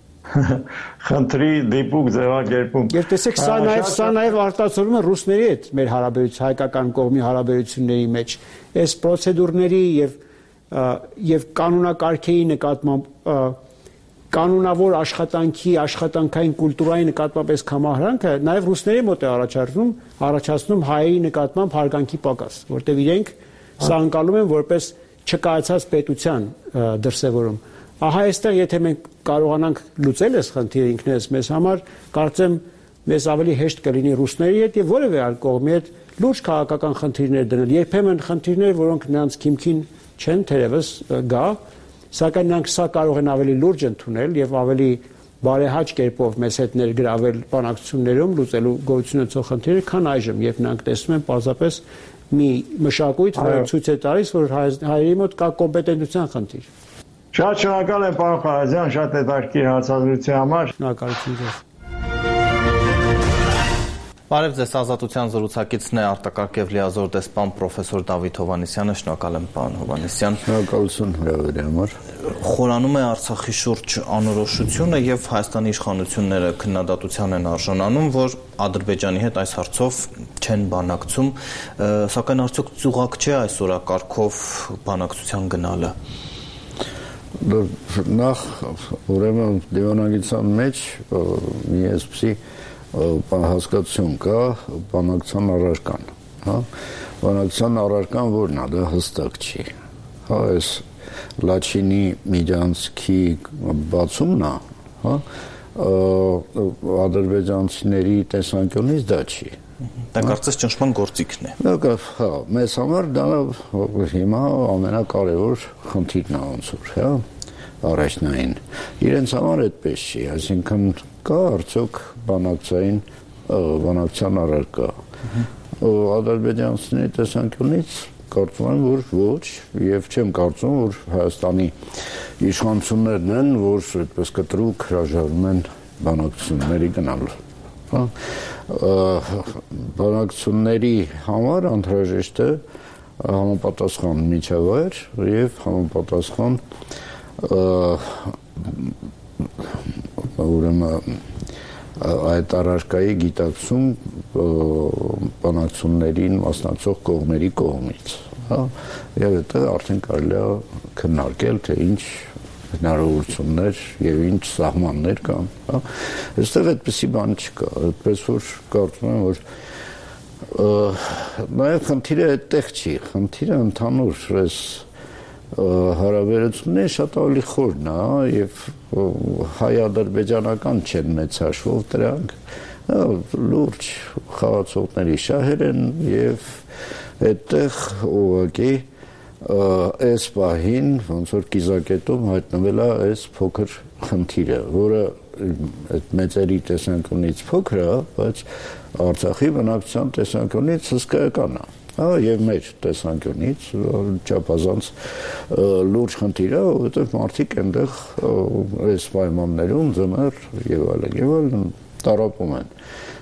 խնդրի դիպուկ ձևակերպում։ Եվ տեսեք, սա նաեւ սա նաեւ արտացոլում է ռուսների հետ մեր հարաբերություն, հայկական կողմի հարաբերությունների մեջ, այս պրոցեդուրների եւ եւ կանոնակարգերի նկատմամբ կանոնավոր աշխատանքի, աշխատանքային կուլտուրայի նկատմամբ այս կամահարանքը նաև ռուսների մոտ է առաջացնում, առաջացնում հայերի նկատմամբ հարգանքի պակաս, որտեղ իրենք սա անցալում են որպես չկայացած պետության դրսևորում։ Ահա այստեղ եթե մենք կարողանանք լուծել այս խնդիրը ինքներս մեզ համար, կարծեմ մեզ ավելի հեշտ կլինի ռուսների հետ եւ որևէ այլ կողմի հետ լուրջ քաղաքական խնդիրներ դնել։ Երբեմն խնդիրներ, որոնք նրանց քիմքին չեն թերևս գա, սակայն նրանք սա կարող են ավելի լուրջ ընդունել եւ ավելի բարեհաճ կերպով մեզ հետ ներգրավել բանակցություններում լուծելու գոյություն ունեցող խնդիրը, քան այժմ, երբ նրանք տեսնում են պարզապես մի մշակույթ, որը ցույց է տալիս, որ հայերի մոտ կա կոմպետենտության խնդիր։ Շատ շնորհակալ եմ, պարոն Ղարազյան, շատ հետաքրքիր հարցազրույցի համար։ Շնորհակալություն ձեզ։ Բարև ձեզ, Ազատության զրուցակիցն է արտակարգ և լիազոր դեսպան պրոֆեսոր Դավիթ Հովհաննիսյանը, շնորհակալ եմ պարոն Հովհաննիսյան։ Շնորհակալություն հրավերի համար։ Խորանում է Արցախի շուրջ անորոշությունը եւ Հայաստանի իշխանությունները քննադատության են արժանանում, որ Ադրբեջանի հետ այս հարցով չեն բանակցում, սակայն արդյոք ծուղակ չէ այս օրակարգով բանակցության գնալը։ Նախ ուրեմն դիվանագիտության մեջ մի այսպիսի հասկացություն կա բանակցության առարկան, հա, բանակցության առարկան որն է, դա հստակ չի, հա, այս Լաչինի միջանցքի բացումն է, հա, ադրբեջանցիների տեսանկյունից դա չի։ Դա կարծես ճնշման գործիքն է։ Հա, մեզ համար դա հիմա ամենակարևոր խնդիրն է ոնց որ, հա, առաջնային։ Իրենց համար այդպես չի, այսինքն կա արդյոք բանակցային բանակցության առարկա։ Ադրբեջանցիների տեսանկյունից կարծում եմ, որ ոչ, եւ չեմ կարծում, որ Հայաստանի իշխանություններն են, որ այդպես կտրուկ հրաժարվում են բանակցությունների գնալու։ Հա, բանակցությունների համար անհրաժեշտ է համապատասխան միջավայր եւ համապատասխան ուրեմն այդ առարկայի գիտակցում բանակցություններին մասնակցող կողմերի կողմից, հա, եւ դա արդեն կարելի է քննարկել, թե ինչ հնարավորություններ եւ ինչ սահմաններ կան, հա, այստեղ այդպեսի բան չկա, այդպես որ կարծում եմ, որ նաեւ խնդիրը այդտեղ չի, խնդիրը ընդհանուր այս հարաբերությունները շատ ավելի խորն է եւ հայ-ադրբեջանական չեն մեծ հաշվով դրանք, լուրջ խաղացողների շահեր են եւ այդտեղ ուղղակի այս պահին ոնց որ կիզակետում հայտնվել է այս փոքր խնդիրը, որը այդ մեծերի տեսանկյունից փոքր է, բայց Արցախի բնակչության տեսանկյունից հսկայական է։ Հա, եւ մեր տեսանկյունից չափազանց լուրջ խնդիր է, որովհետեւ մարդիկ այնտեղ այս պայմաններում ձմեռ եւ այլն եւ այլն տարապում են։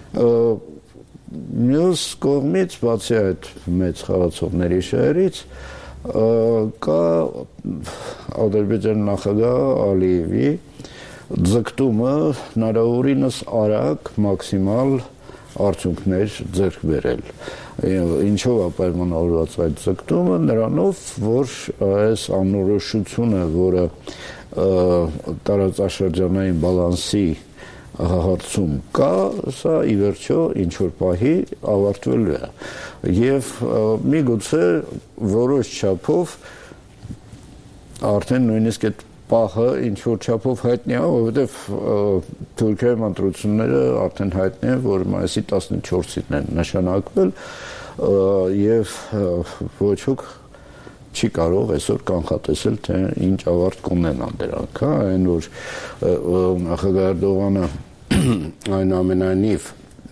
Մյուս կողմից, բացի այդ մեծ խաղացողների շահերից, կա Ադրբեջանի նախագահ Ալիևի ձգտումը հնարավորինս արագ մաքսիմալ արդյունքներ ձեռք բերել։ Ինչով է պայմանավորված այդ ձգտումը, նրանով, որ այս անորոշությունը, որը տարածաշրջանային բալանսի հարցում կա, սա ի վերջո ինչ որ պահի ավարտվելու է։ Եվ միգուցե որոշ չափով արդեն նույնիսկ այդ պահը ինչ որ չափով հայտնի է, որովհետև Թուրքիայի ընտրությունները արդեն հայտնի է, որ մայիսի տասնչորսին են նշանակվել եւ ոչ ոք չի կարող այսօր կանխատեսել, թե ինչ ավարտ կունենան դրանք, հա, այն որ նախագահ Էրդողանը այնուամենայնիվ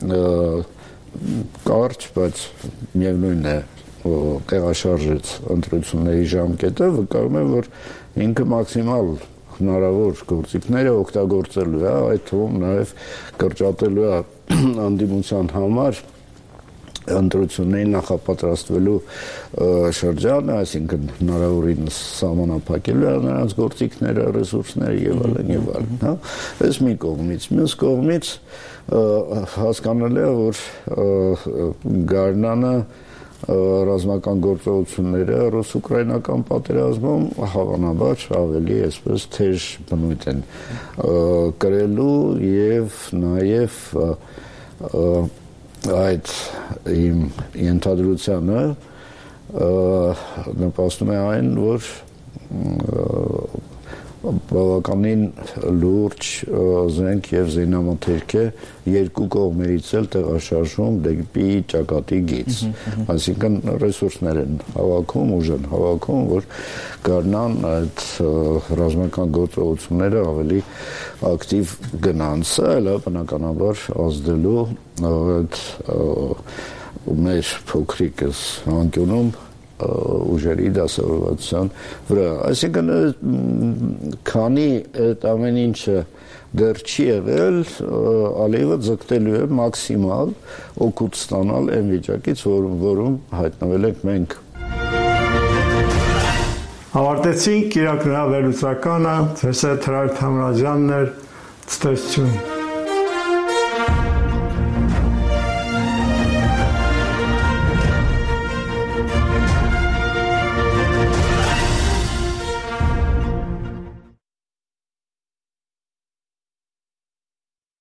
կարճ, բայց միևնույն է տեղաշարժեց ընտրությունների ժամկետը, վկայում է, որ ինքը մաքսիմալ հնարավոր գործիքները օգտագործելու է, այդ թվում նաև կրճատելու է անդիմության համար ընտրություններին նախապատրաստվելու շրջանը, այսինքն հնարավորինս սահմանափակելու է նրանց գործիքները, ռեսուրսները եւ այլն եւ այլն, հա, այս մի կողմից, մյուս կողմից հասկանալի է, որ Գարնանը ռազմական գործողությունները ռուս-ուկրաինական պատերազմում հավանաբար ավելի այսպես թեժ բնույթ են կրելու եւ նաեւ այդ իմ ենթադրությանը նպաստում է այն, որ բավականին լուրջ զենք եւ զինամթերք է երկու կողմերից էլ տեղաշարժում դեպի ճակատի գիծ, այսինքն ռեսուրսներ են հավաքում, ուժ են հավաքում, որ կարնան այդ ռազմական գործողությունները ավելի ակտիվ գնան, սա էլ է բնականաբար ազդելու այդ մեր փոքրիկս անկյունում ուժերի դասավորվածության վրա, այսինքն քանի այդ ամեն ինչը դեռ չի եղել, Ալիևը ձգտելու է մաքսիմալ օգուտ ստանալ այն վիճակից, որ, որում հայտնվել ենք մենք։ Ավարտեցինք Կիրակնրա վերլուծականը, ձեզ հետ Հրայր Թամրազյանն էր, ցտեսություն։